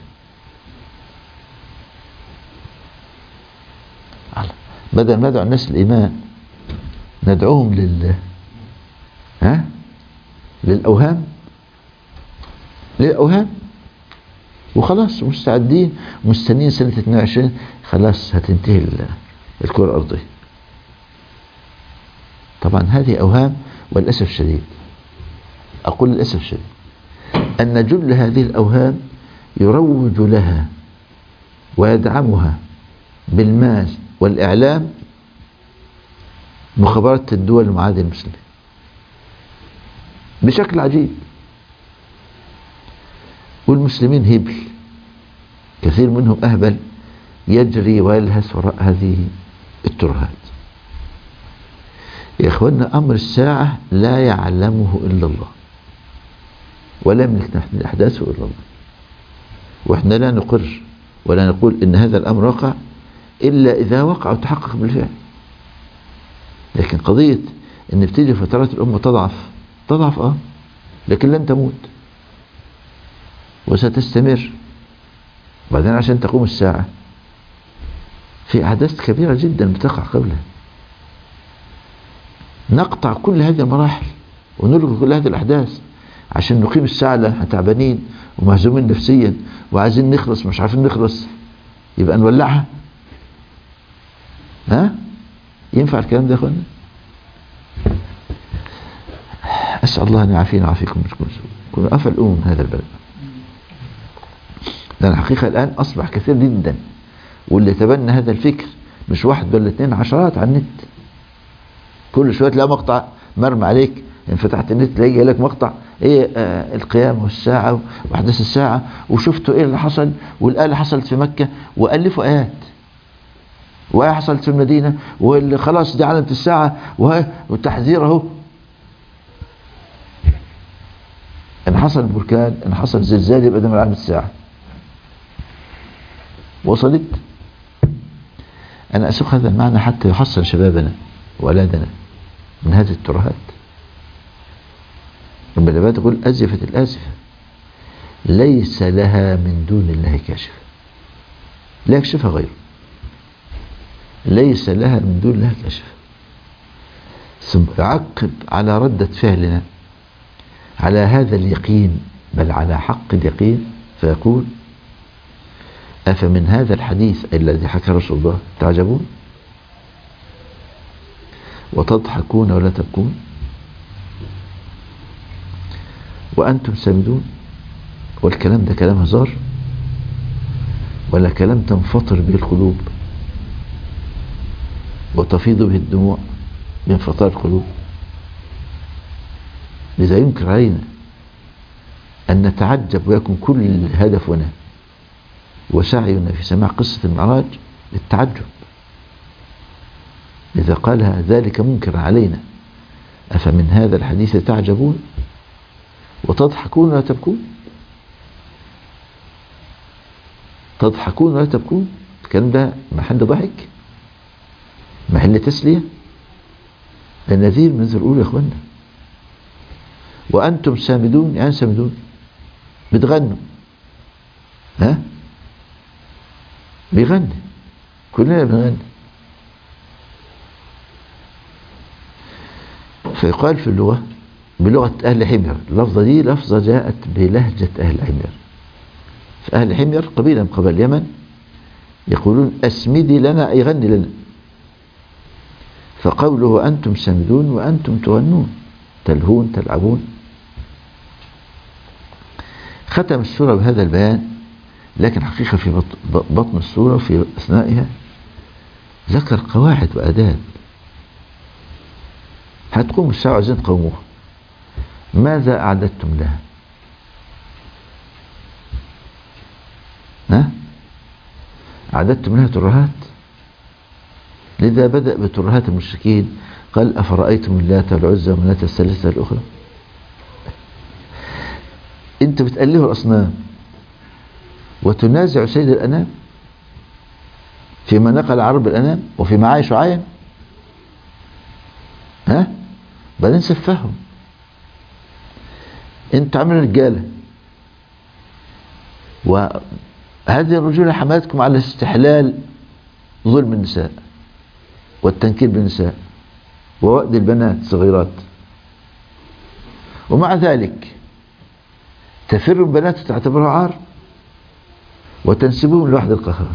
بدل ما ندعو الناس الإيمان ندعوهم لل ها للأوهام للأوهام وخلاص مستعدين مستنين سنة اثنين وعشرين خلاص هتنتهي الكرة الأرضية. طبعا هذه أوهام، والأسف الشديد أقول للأسف الشديد أن جل هذه الأوهام يروج لها ويدعمها بالمال والإعلام مخابرات الدول المعادية المسلمة بشكل عجيب. والمسلمين هبل، كثير منهم أهبل يجري ويلهث وراء هذه الترهات. يا إخوانا أمر الساعة لا يعلمه إلا الله ولا يملك أحداثه إلا الله، وإحنا لا نقر ولا نقول إن هذا الأمر وقع إلا إذا وقع وتحقق بالفعل. لكن قضية إن بتيجي فترات الأمة تضعف تضعف آه لكن لن تموت وستستمر. وبعدين عشان تقوم الساعة في أحداث كبيرة جدا بتقع قبلها. نقطع كل هذه المراحل ونلغي كل هذه الأحداث عشان نقيم الساعة لأن احنا تعبانين ومهزومين نفسيا وعايزين نخلص مش عارفين نخلص، يبقى نولعها؟ ها؟ ينفع الكلام ده يا اخوانا؟ أسأل الله أن يعافينا ويعافيكم من كل سوء. كنا أفل أمم هذا البلد. لأن الحقيقة الآن أصبح كثير جدا، واللي تبنى هذا الفكر مش واحد ولا اثنين، عشرات على النت. كل شوية تلاقي مقطع مرمى عليك، ان فتحت النت تلاقي لك مقطع ايه آه القيامة والساعة واحداث الساعة، وشفتوا ايه اللي حصل والآية اللي حصلت في مكة، وألفوا آيات وآية حصلت في المدينة واللي خلاص دي علامة الساعة والتحذير اهو. ان حصل بركان ان حصل زلزال يبقى ده من علامة الساعة. وصلت؟ أنا أسوق هذا المعنى حتى يحصل شبابنا وأولادنا من هذه الترهات. رب العباد يقول أزفت الآزفة ليس لها من دون الله كاشفة، لا يكشفها غيره، ليس لها من دون الله كاشفة. ثم يعقب على ردة فعلنا على هذا اليقين بل على حق اليقين فيقول أفمن هذا الحديث الذي حكى رسول الله تعجبون وتضحكون ولا تبكون وأنتم سامدون. والكلام ده كلام هزار ولا كلام تنفطر به القلوب وتفيض به الدموع بانفطار القلوب؟ لذا يمكن علينا أن نتعجب ويكون كل هدفنا وسعينا في سماع قصة المعراج للتعجب. لذا قالها ذلك منكر علينا أفمن هذا الحديث تعجبون وتضحكون ولا تبكون. تضحكون ولا تبكون، الكلام ده محل ضحك محل تسلية؟ ده نذير من ذي الأولى يا اخوانا. وأنتم سامدون، يعني سامدون بتغنوا، ها بيغني، كلنا بنغني. فيقال في اللغة بلغة أهل حمير، اللفظة دي لفظة جاءت بلهجة أهل حمير. فأهل حمير قبيلة من قبائل اليمن يقولون أسمدي لنا أي غني لنا. فقوله أنتم سامدون وأنتم تغنون تلهون تلعبون. ختم السورة بهذا البيان، لكن حقيقة في بطن السورة في أثنائها ذكر قواعد وآداب هتقوم الساعة عايزين تقوموها. ماذا أعددتم لها؟ ها؟ أعددتم لها ترهات؟ لذا بدأ بترهات المشركين، قال أفرأيتم اللات والعزى ومناة الثالثة الأخرى. أنت بتأله الأصنام وتنازع سيد الأنام فيما نقل عرب الأنام وفي معايش عين. بعدين سفههم. انتوا عاملين رجاله، وهذه الرجولة حملتكم على استحلال ظلم النساء والتنكيل بالنساء ووأد البنات الصغيرات، ومع ذلك تفر البنات تعتبرها عار وتنسبهم لوحد القهار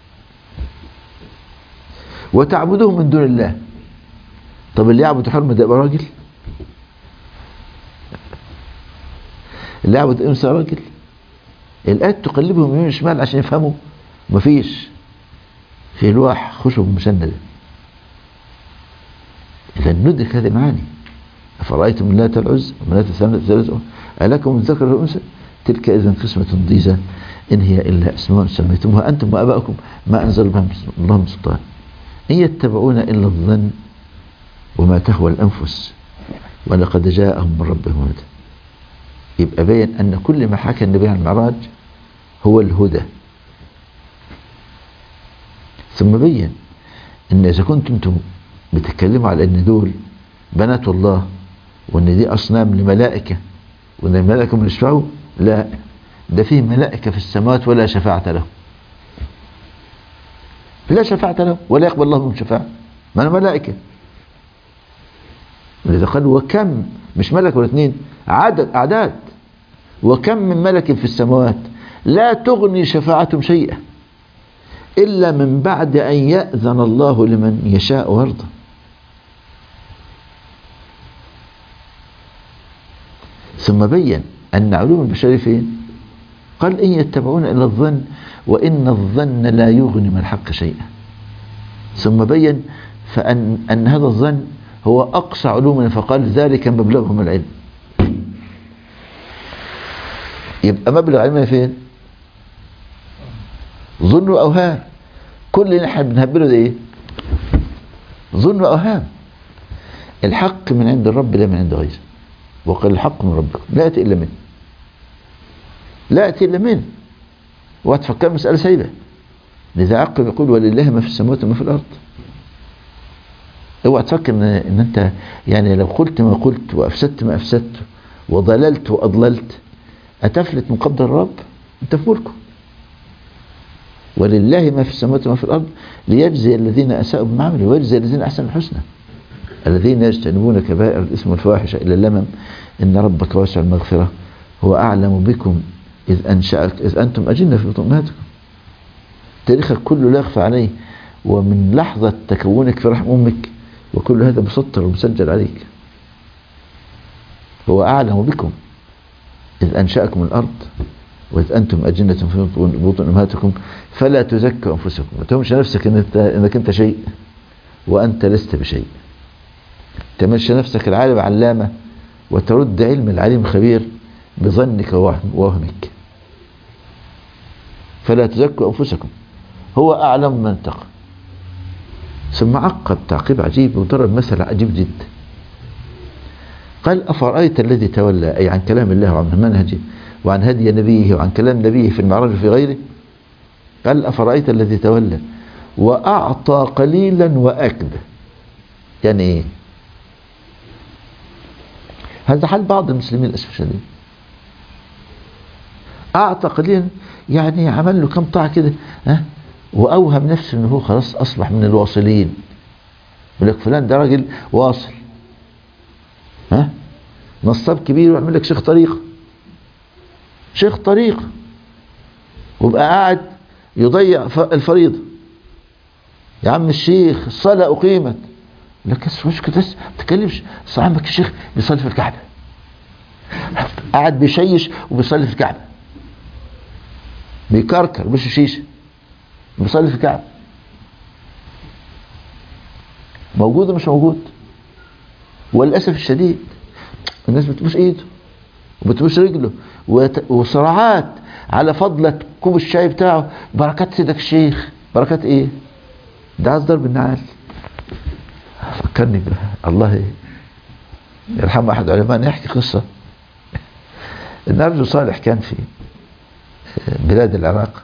وتعبدهم من دون الله. طب اللي يعبد حرمة ده يبقى راجل؟ اللي يعبد انثى راجل؟ الآيات تقلبهم يمين وشمال عشان يفهموا. مفيش، في لوح خشب مسندة. إذا ندرك هذه المعاني. أفرأيتم اللات والعزى ومناة الثالثة ألكم الذكر والأنثى تلك إذا قسمة ضيزى إن هي إلا أسماء سميتموها أنتم وآباؤكم ما أنزل بها الله من سلطان إن يتبعون إلا الظن وما تهوى الأنفس ولقد جاءهم من ربهم هدى. يبقى بين أن كل ما حكى النبي عن المعراج هو الهدى. ثم بين أن إذا كنتم انتم بتتكلموا على أن دول بنات الله وأن دي أصنام لملائكة وأن الملائكة من يشفعوا، لا، ده فيه ملائكة في السماوات ولا شفاعة لهم، لا شفاعة لهم ولا يقبل الله منهم شفاعة، ما أنا ملائكة. ولذا قالوا وكم، مش ملك ولا اثنين، عدد أعداد، وكم من ملك في السماوات لا تغني شفاعتهم شيئا إلا من بعد أن يأذن الله لمن يشاء ويرضى. ثم بين أن علوم البشر فين؟ قال إن يتبعون إلا الظن وإن الظن لا يغني من الحق شيئا. ثم بين فأن أن هذا الظن هو أقصى علومنا، فقال ذلك مبلغهم العلم. يبقى مبلغ علمنا فين؟ ظن وأوهام. كل اللي احنا بنهبله ده ايه؟ ظن وأوهام. الحق من عند الرب لا من عند غيره، وقال الحق من ربكم لا يأتي إلا منه، لا يأتي إلا منه. وهتفكر مسألة سيبة. لذا عقب يقول ولله ما في السماوات وما في الأرض. اوعى تفكر ان, إن انت يعني لو قلت ما قلت وافسدت ما افسدت وضللت واضللت اتفلت من قبض الرب. انت في ملكه. ولله ما في السماوات وما في الارض ليجزي الذين اساءوا بما عملوا ويجزي الذين احسنوا الحسنى الذين يجتنبون كبائر الاثم والفواحش الا اللمم ان ربك واسع المغفره هو اعلم بكم اذ انشأك اذ انتم اجنه في بطون امهاتكم. تاريخك كله لا يخفى عليه، ومن لحظه تكونك في رحم امك وكل هذا مسطر ومسجل عليك. هو أعلم بكم إذ أنشأكم من الأرض وإذ أنتم أجنة في بطون أمهاتكم فلا تزكوا أنفسكم. ما تهمش نفسك إنك, إنك أنت شيء وأنت لست بشيء. تمشي نفسك العالم علامة وترد علم العليم الخبير بظنك ووهمك. فلا تزكوا أنفسكم هو أعلم من اتقى. ثم عقب تعقيب عجيب وضرب مثل عجيب جدا. قال أفرأيت الذي تولى، أي عن كلام الله وعن منهجه وعن هدي نبيه وعن كلام نبيه في المعراج وفي غيره. قال أفرأيت الذي تولى وأعطى قليلا وأكدى. يعني إيه؟ هذا حال بعض المسلمين للأسف الشديد. أعطى قليلا يعني عمل له كم طاعة كده، ها، وأوهم نفسه أنه هو خلاص أصبح من الواصلين. يقول لك فلان ده راجل واصل، ها، نصاب كبير ويعمل لك شيخ طريق شيخ طريق ويبقى قاعد يضيع الفريضة. يا عم الشيخ الصلاة أقيمت، لك مش كده ما تتكلمش. صاحبك الشيخ بيصلي في الكعبة، قاعد بيشيش وبيصلي في الكعبة، بيكركر مش شيشه بيصلي في الكعبة. موجود مش موجود؟ وللأسف الشديد الناس بتبوس ايده وبتبوس رجله وصراعات على فضلة كوب الشاي بتاعه. بركات سيدك الشيخ. بركات ايه؟ ده عايز ضرب النعال. فكرني بها الله يرحم احد علماء يحكي قصة ان رجل صالح كان في بلاد العراق،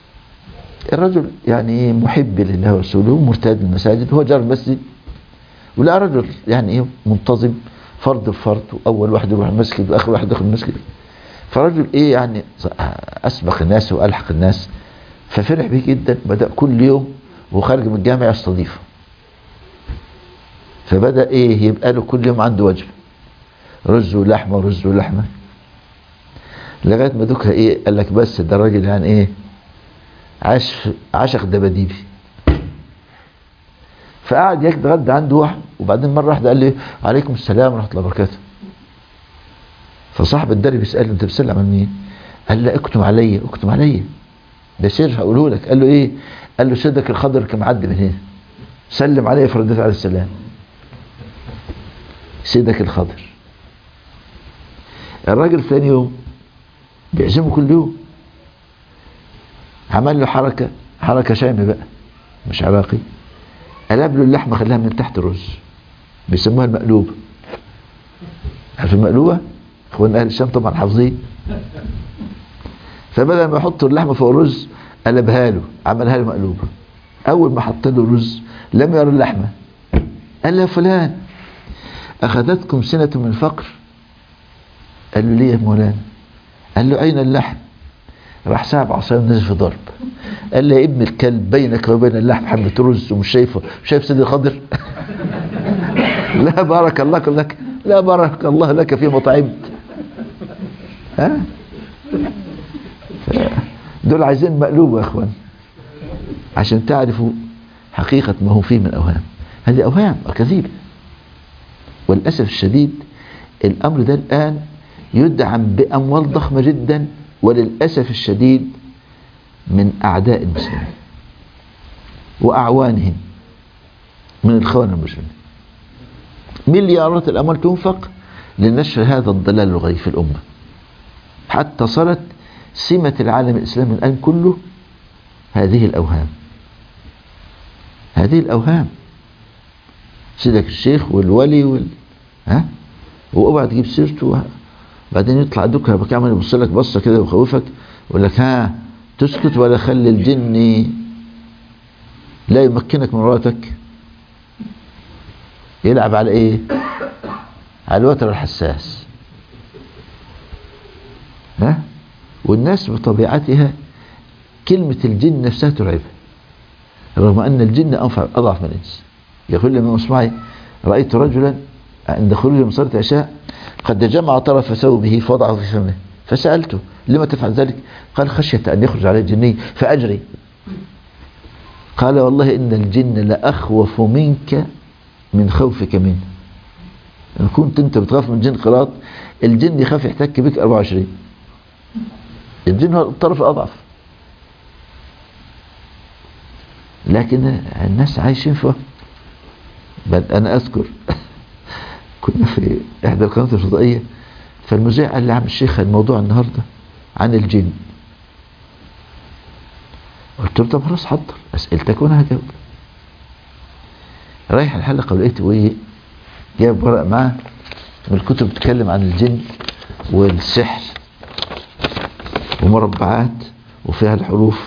فالرجل يعني محب لله ورسوله مرتاد المساجد، هو جار المسجد ولا رجل يعني ايه منتظم فرد بفرد، واول واحد يروح المسجد واخر واحد يدخل المسجد، فرجل ايه يعني اسبق الناس والحق الناس، ففرح بيه جدا. بدأ كل يوم وخارج من الجامع يستضيفه، فبدأ ايه يبقى له كل يوم عنده وجبه رز ولحمه ورز ولحمه، لغايه ما دوكها ايه قال لك بس ده الراجل يعني ايه عاش عشق دباديبي. فقعد يتغدى عنده واحد، وبعدين مره واحده قال لي عليكم السلام ورحمه الله وبركاته. فصاحب الدرب بيساله انت بتسلم على مين؟ قال له اكتم عليا اكتم عليا ده سر هقوله لك. قال له ايه؟ قال له سيدك الخضر كان معدي من هنا سلم عليه فرديت عليه السلام. سيدك الخضر. الراجل ثاني يوم بيعزمه كل يوم، عمل له حركة حركة شامي بقى مش عراقي، قلب له اللحمة خلاها من تحت الرز، بيسموها المقلوبة. عارف المقلوبة؟ اخوان اهل الشام طبعا حافظين. فبدل ما يحط اللحمة فوق الرز قلبها له عملها له مقلوبة. اول ما حط له الرز لم يرى اللحمة، قال له يا فلان اخذتكم سنة من الفقر؟ قال له ليه يا مولانا؟ قال له اين اللحم؟ راح سحب عصايه ونزل في ضرب. قال له يا ابن الكلب بينك وبين اللحم حبة رز ومش شايفه، شايف سيدي الخضر؟ لا بارك الله لك لا بارك الله لك فيما طعمت. ها دول عايزين مقلوب يا اخوان عشان تعرفوا حقيقة ما هو فيه من اوهام. هذه اوهام وكذيب، وللاسف الشديد الامر ده الان يدعم باموال ضخمة جدا، وللاسف الشديد من اعداء المسلمين واعوانهم من الخونة المسلمين. مليارات الاموال تنفق لنشر هذا الضلال الغريب في الامة، حتى صارت سمة العالم الاسلامي الان كله هذه الاوهام. هذه الاوهام سيدك الشيخ والولي وال... ها واوعى تجيب سيرته، بعدين يطلع دوكها بقى يعمل يبص لك بصه كده ويخوفك ويقول لك ها تسكت ولا خلي الجن لا يمكنك من مراتك. يلعب على ايه؟ على الوتر الحساس. ها والناس بطبيعتها كلمة الجن نفسها ترعبها، رغم ان الجن اضعف من الانس. يقول لي من اسمعي رأيت رجلا عند خروج من صلاة العشاء قد جمع طرف ثوبه فوضعه في فمه، فسألته لما تفعل ذلك؟ قال خشية أن يخرج عليه جني فأجري. قال والله إن الجن لأخوف منك من خوفك منه. إن كنت أنت بتخاف من جن قراط، الجن يخاف يحتك بك أربعة وعشرين. الجن هو الطرف الأضعف. لكن الناس عايشين فيه. بل أنا أذكر كنا في إحدى القنوات الفضائية، فالمذيع قال لي عم الشيخ الموضوع النهاردة عن الجن. قلت له طب خلاص حضر أسئلتك وأنا هجاوب. رايح الحلقة ولقيته إيه جايب ورق معاه من الكتب بتتكلم عن الجن والسحر ومربعات وفيها الحروف،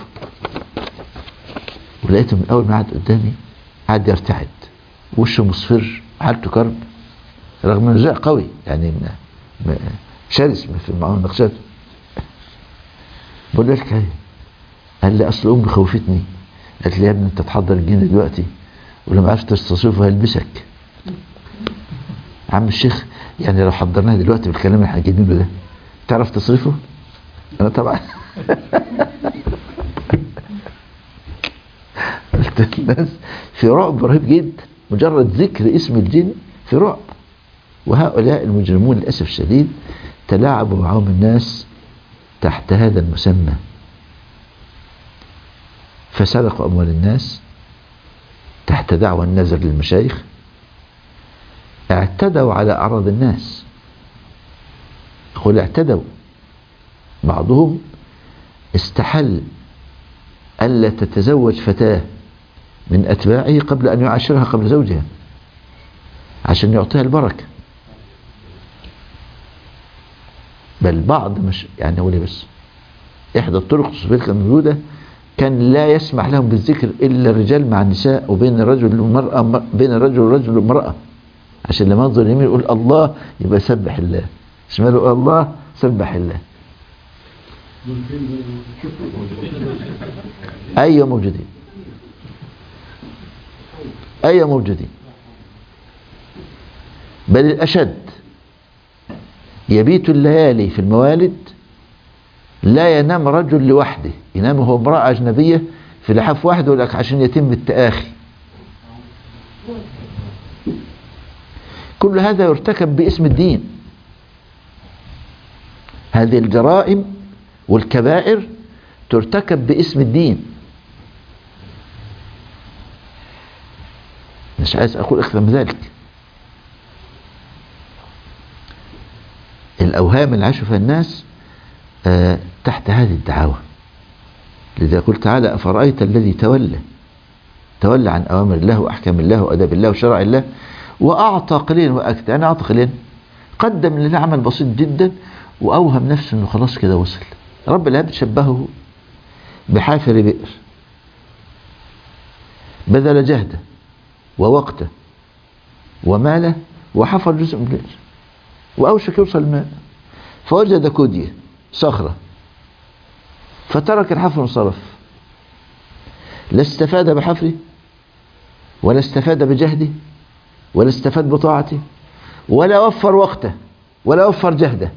ولقيته من أول ما قعد قدامي قعد يرتعد وشه مصفر حالته كرب، رغم انه زع قوي يعني شرس في المناقشات. بقول له ايه الحكايه؟ قال لي اصل امي خوفتني، قالت لي يا ابني انت تحضر الجن دلوقتي ولما عرفت تصرفه هيلبسك. عم الشيخ يعني لو حضرناها دلوقتي بالكلام اللي احنا جايبينه ده تعرف تصرفه؟ انا طبعا قلت الناس في رعب رهيب جدا، مجرد ذكر اسم الجن في رعب. وهؤلاء المجرمون للأسف الشديد تلاعبوا معهم الناس تحت هذا المسمى، فسرقوا أموال الناس تحت دعوى النذر للمشايخ، اعتدوا على أعراض الناس. قل اعتدوا، بعضهم استحل ألا تتزوج فتاة من أتباعه قبل أن يعاشرها قبل زوجها عشان يعطيها البركة. بل بعض مش يعني أقول بس إحدى الطرق الصوفية كانت موجودة كان لا يسمح لهم بالذكر إلا الرجال مع النساء، وبين الرجل والمرأة، بين الرجل والرجل والمرأة، عشان لما ينظر اليمين يقول الله يبقى سبح الله، شماله يقول الله سبح الله. أيوة موجودين، أيوة موجودين، بل الأشد يبيت الليالي في الموالد لا ينام رجل لوحده، ينام هو امرأة أجنبية في لحاف واحد ولك عشان يتم التآخي. كل هذا يرتكب باسم الدين. هذه الجرائم والكبائر ترتكب باسم الدين. مش عايز أقول أكثر من ذلك. الأوهام اللي عاشوا فيها الناس آه تحت هذه الدعاوى. لذا قلت تعالى أفرأيت الذي تولى تولى عن أوامر الله وأحكام الله وأداب الله وشرع الله وأعطى قليلا وأكد. أنا أعطى قليلا، قدم لله عمل بسيط جدا وأوهم نفسه أنه خلاص كده وصل. رب العباد شبهه بحافر بئر، بذل جهده ووقته وماله وحفر جزء من البئر وأوشك يوصل الماء، فوجد كودية صخرة فترك الحفر وانصرف. لا استفاد بحفره ولا استفاد بجهده ولا استفاد بطاعته ولا وفر وقته ولا وفر جهده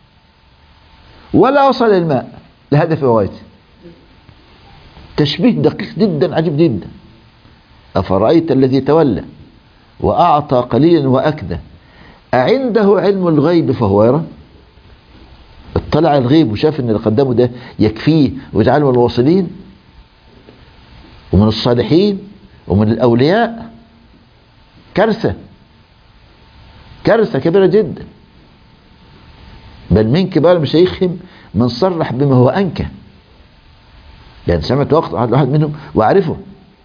ولا وصل الماء لهدف غايته. تشبيه دقيق جدا عجيب جدا. أفرأيت الذي تولى وأعطى قليلا وأكدى أعنده علم الغيب فهو يرى؟ اطلع الغيب وشاف ان اللي قدامه ده يكفيه ويجعله من الواصلين ومن الصالحين ومن الأولياء. كارثة، كارثة كبيرة جدا. بل من كبار مشايخهم من صرح بما هو أنكى، يعني سمعت وقت واحد منهم وأعرفه.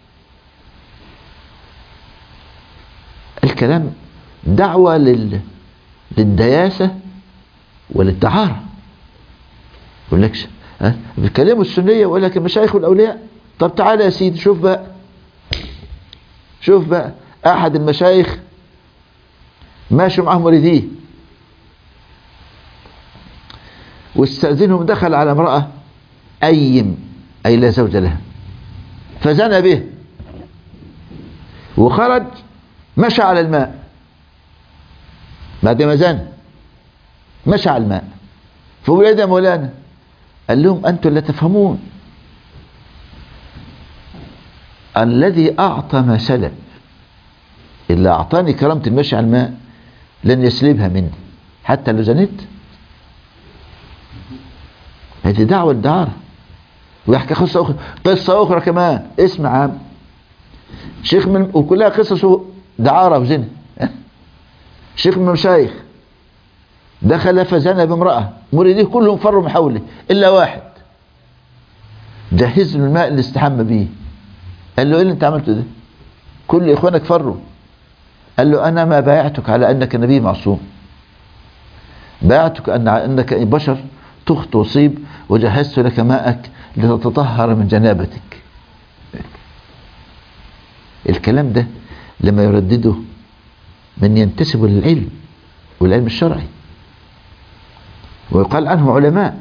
الكلام دعوة لل... للدياسة وللدعارة. يقول لك ها بيتكلموا السنية ويقول لك المشايخ والأولياء. طب تعالى يا سيدي شوف بقى، شوف بقى أحد المشايخ ماشي معه مريديه واستأذنهم، دخل على امرأة أيم أي لا زوج لها فزنى به وخرج مشى على الماء. بعد ما زنى مشى على الماء. فقول ايه ده يا مولانا؟ قال لهم أنتم لا تفهمون. الذي أعطى ما سلب، اللي أعطاني كرامة المشي على الماء لن يسلبها مني حتى لو زنيت. هذه دعوة الدعارة. ويحكي قصة أخرى، قصة أخرى كمان اسمع عام شيخ من، وكلها قصص دعارة وزنا. شيخ من المشايخ دخل فزنى بامرأة، مريديه كلهم فروا من حوله إلا واحد جهز له الماء اللي استحمى بيه. قال له ايه اللي انت عملته ده؟ كل اخوانك فروا. قال له انا ما بايعتك على انك نبي معصوم، بايعتك ان انك بشر تخطئ وتصيب، وجهزت لك ماءك لتتطهر من جنابتك. الكلام ده لما يردده من ينتسب للعلم والعلم الشرعي ويقال عنه علماء.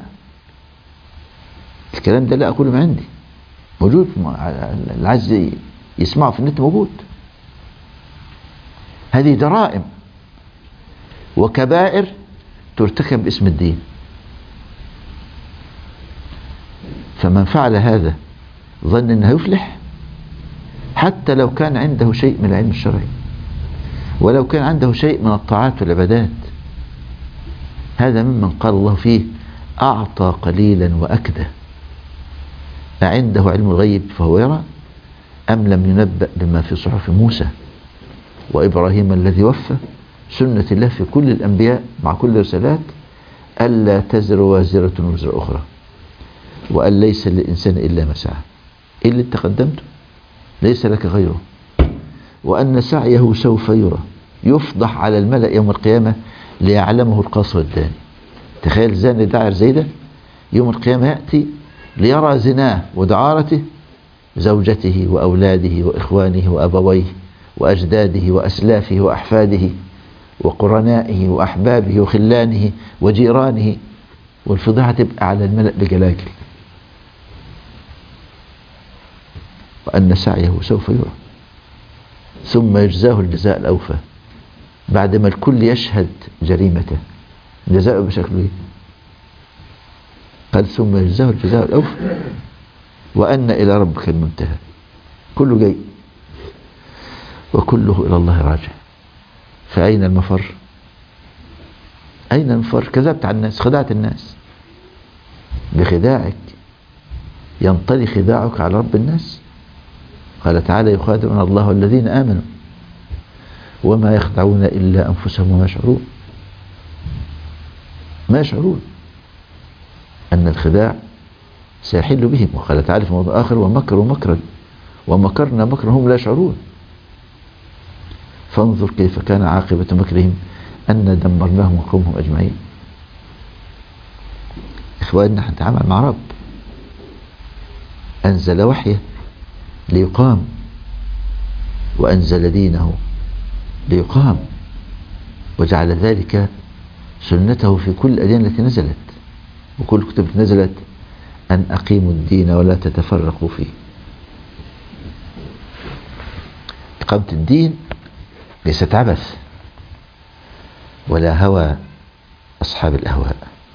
الكلام ده لا أقوله من عندي، موجود، اللي عايز يسمعه في النت موجود. هذه جرائم وكبائر ترتكب باسم الدين. فمن فعل هذا ظن انه يفلح حتى لو كان عنده شيء من العلم الشرعي ولو كان عنده شيء من الطاعات والعبادات. هذا ممن قال الله فيه أعطى قليلا وأكدى أعنده علم الغيب فهو يرى أم لم ينبأ بما في صحف موسى وإبراهيم الذي وفى. سنة الله في كل الأنبياء مع كل الرسالات ألا تزر وازرة وزر أخرى، وأن ليس للإنسان إلا ما سعى. إيه اللي انت قدمته؟ ليس لك غيره، وأن سعيه سوف يرى، يفضح على الملأ يوم القيامة ليعلمه القاص والداني. تخيل زاني داعر زي ده يوم القيامة يأتي ليرى زناه ودعارته زوجته وأولاده وإخوانه وأبويه وأجداده وأسلافه وأحفاده وقرنائه وأحبابه وخلانه وجيرانه، والفضيحة تبقى على الملأ بجلاجل، وأن سعيه سوف يرى ثم يجزاه الجزاء الأوفى. بعد ما الكل يشهد جريمته جزاؤه بشكله ايه؟ قال ثم يجزاه الجزاء الأوفى وأن إلى ربك المنتهى. كله جاي وكله إلى الله راجع. فأين المفر؟ أين المفر؟ كذبت على الناس، خدعت الناس بخداعك، ينطلي خداعك على رب الناس. قال تعالى يخادعون الله والذين آمنوا وما يخدعون إلا أنفسهم وما يشعرون. ما يشعرون أن الخداع سيحل بهم. وقال تعالى في موضوع آخر ومكروا مكرا ومكرنا مكرا هم لا يشعرون. فانظر كيف كان عاقبة مكرهم أن دمرناهم وقومهم أجمعين. إخواننا هنتعامل مع رب أنزل وحيه ليقام، وأنزل دينه ليقام، وجعل ذلك سنته في كل الأديان التي نزلت وكل كتب نزلت، أن أقيموا الدين ولا تتفرقوا فيه. إقامة الدين ليست عبث ولا هوى أصحاب الأهواء،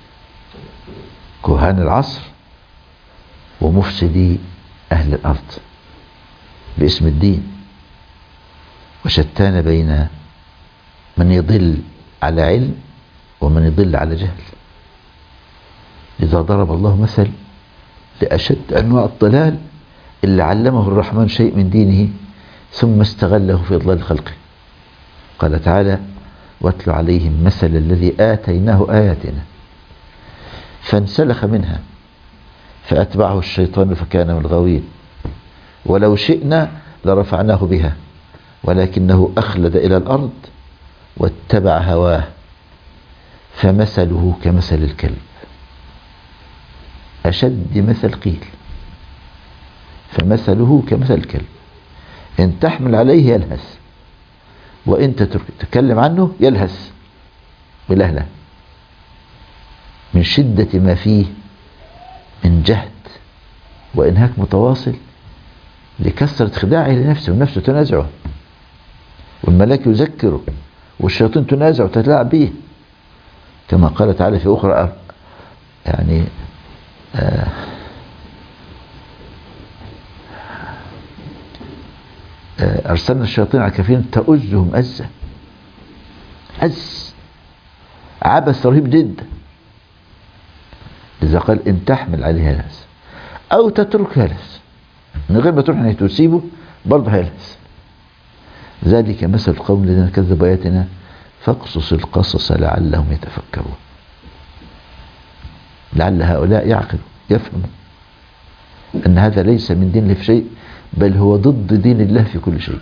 كهان العصر ومفسدي أهل الأرض باسم الدين، وشتان بين من يضل على علم ومن يضل على جهل. إذا ضرب الله مثل لأشد أنواع الضلال اللي علمه الرحمن شيء من دينه ثم استغله في إضلال خلقه. قال تعالى واتل عليهم مثل الذي آتيناه آياتنا فانسلخ منها فأتبعه الشيطان فكان من الغاوين ولو شئنا لرفعناه بها ولكنه أخلد إلى الأرض واتبع هواه فمثله كمثل الكلب. أشد مثل قيل فمثله كمثل الكلب، إن تحمل عليه يلهث وإن تتكلم عنه يلهث ولهله من شدة ما فيه من جهد وإنهاك متواصل لكثرة خداعه لنفسه، ونفسه تنازعه والملاك يذكره والشياطين تنازع وتتلاعب به، كما قال تعالى في أخرى يعني آه آه أرسلنا الشياطين على الكافرين تؤزهم أزا. أز عبث رهيب جدا. إذا قال إن تحمل عليها يلهث أو تترك يلهث من غير ما تروح أن تسيبه برضه هيلهث. ذلك مثل القوم الذين كذبوا آياتنا فاقصص القصص لعلهم يتفكرون. لعل هؤلاء يعقلوا يفهموا أن هذا ليس من دين الله في شيء، بل هو ضد دين الله في كل شيء.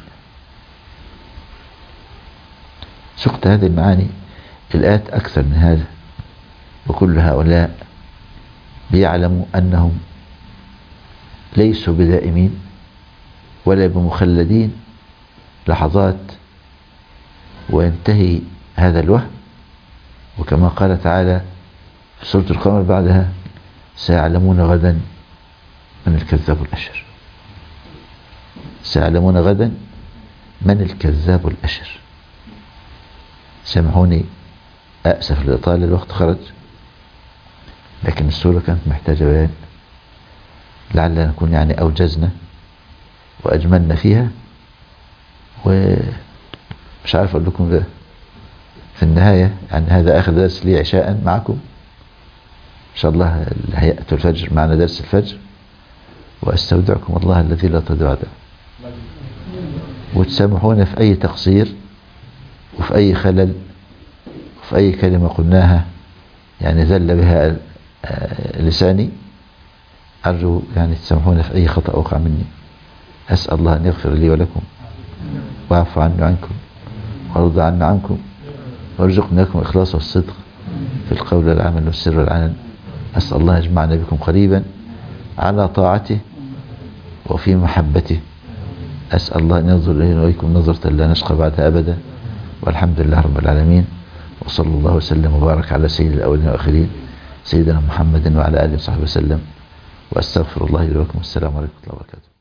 سقط هذه المعاني الآيات أكثر من هذا، وكل هؤلاء بيعلموا أنهم ليسوا بدائمين ولا بمخلدين لحظات وينتهي هذا الوهم. وكما قال تعالى في سورة القمر بعدها سيعلمون غدا من الكذاب الأشر. سيعلمون غدا من الكذاب الأشر. سامحوني أأسف لإطالة الوقت خرج، لكن السورة كانت محتاجة بيان لعلنا نكون يعني أوجزنا وأجملنا فيها. ومش عارف أقول لكم ده في النهاية، يعني هذا آخر درس لي عشاء معكم إن شاء الله. هيئة الفجر معنا درس الفجر، وأستودعكم الله الذي لا تضيع ودائعه. وتسامحونا في أي تقصير وفي أي خلل وفي أي كلمة قلناها يعني ذل بها لساني. أرجو يعني تسامحونا في أي خطأ وقع مني. أسأل الله أن يغفر لي ولكم ويعفو عني عنكم ويرضى عنا عنكم ويرزقنا لكم الإخلاص والصدق في القول والعمل والسر والعلن. أسأل الله يجمعنا بكم قريبا على طاعته وفي محبته. أسأل الله أن ينظر إلينا وإليكم نظرة لا نشقى بعدها أبدا، والحمد لله رب العالمين، وصلى الله وسلم وبارك على سيد الأولين والآخرين سيدنا محمد وعلى آله وصحبه وسلم، وأستغفر الله لي ولكم. السلام عليكم ورحمة الله وبركاته.